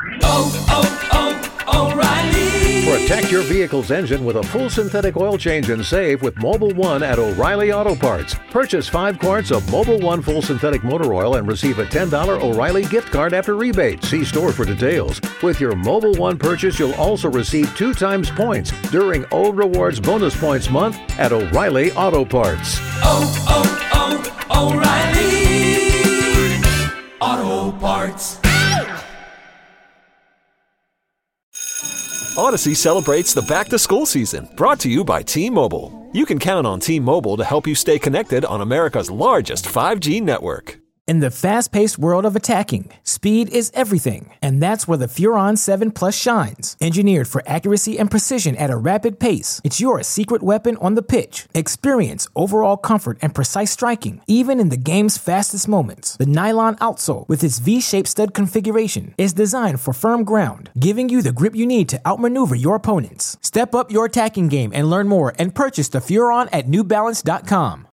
Speaker 16: O'Reilly. Protect your vehicle's engine with a full synthetic oil change and save with Mobil 1 at O'Reilly Auto Parts. Purchase 5 quarts of Mobil 1 full synthetic motor oil and receive a $10 O'Reilly gift card after rebate. See store for details. With your Mobil 1 purchase, you'll also receive 2 times points during O Rewards Bonus Points Month at O'Reilly Auto Parts.
Speaker 7: O'Reilly Auto Parts.
Speaker 2: Odyssey celebrates the back-to-school season, brought to you by T-Mobile. You can count on T-Mobile to help you stay connected on America's largest 5G network.
Speaker 17: In the fast-paced world of attacking, speed is everything, and that's where the Furon 7 Plus shines. Engineered for accuracy and precision at a rapid pace, it's your secret weapon on the pitch. Experience overall comfort and precise striking, even in the game's fastest moments. The nylon outsole, with its V-shaped stud configuration, is designed for firm ground, giving you the grip you need to outmaneuver your opponents. Step up your attacking game and learn more and purchase the Furon at NewBalance.com.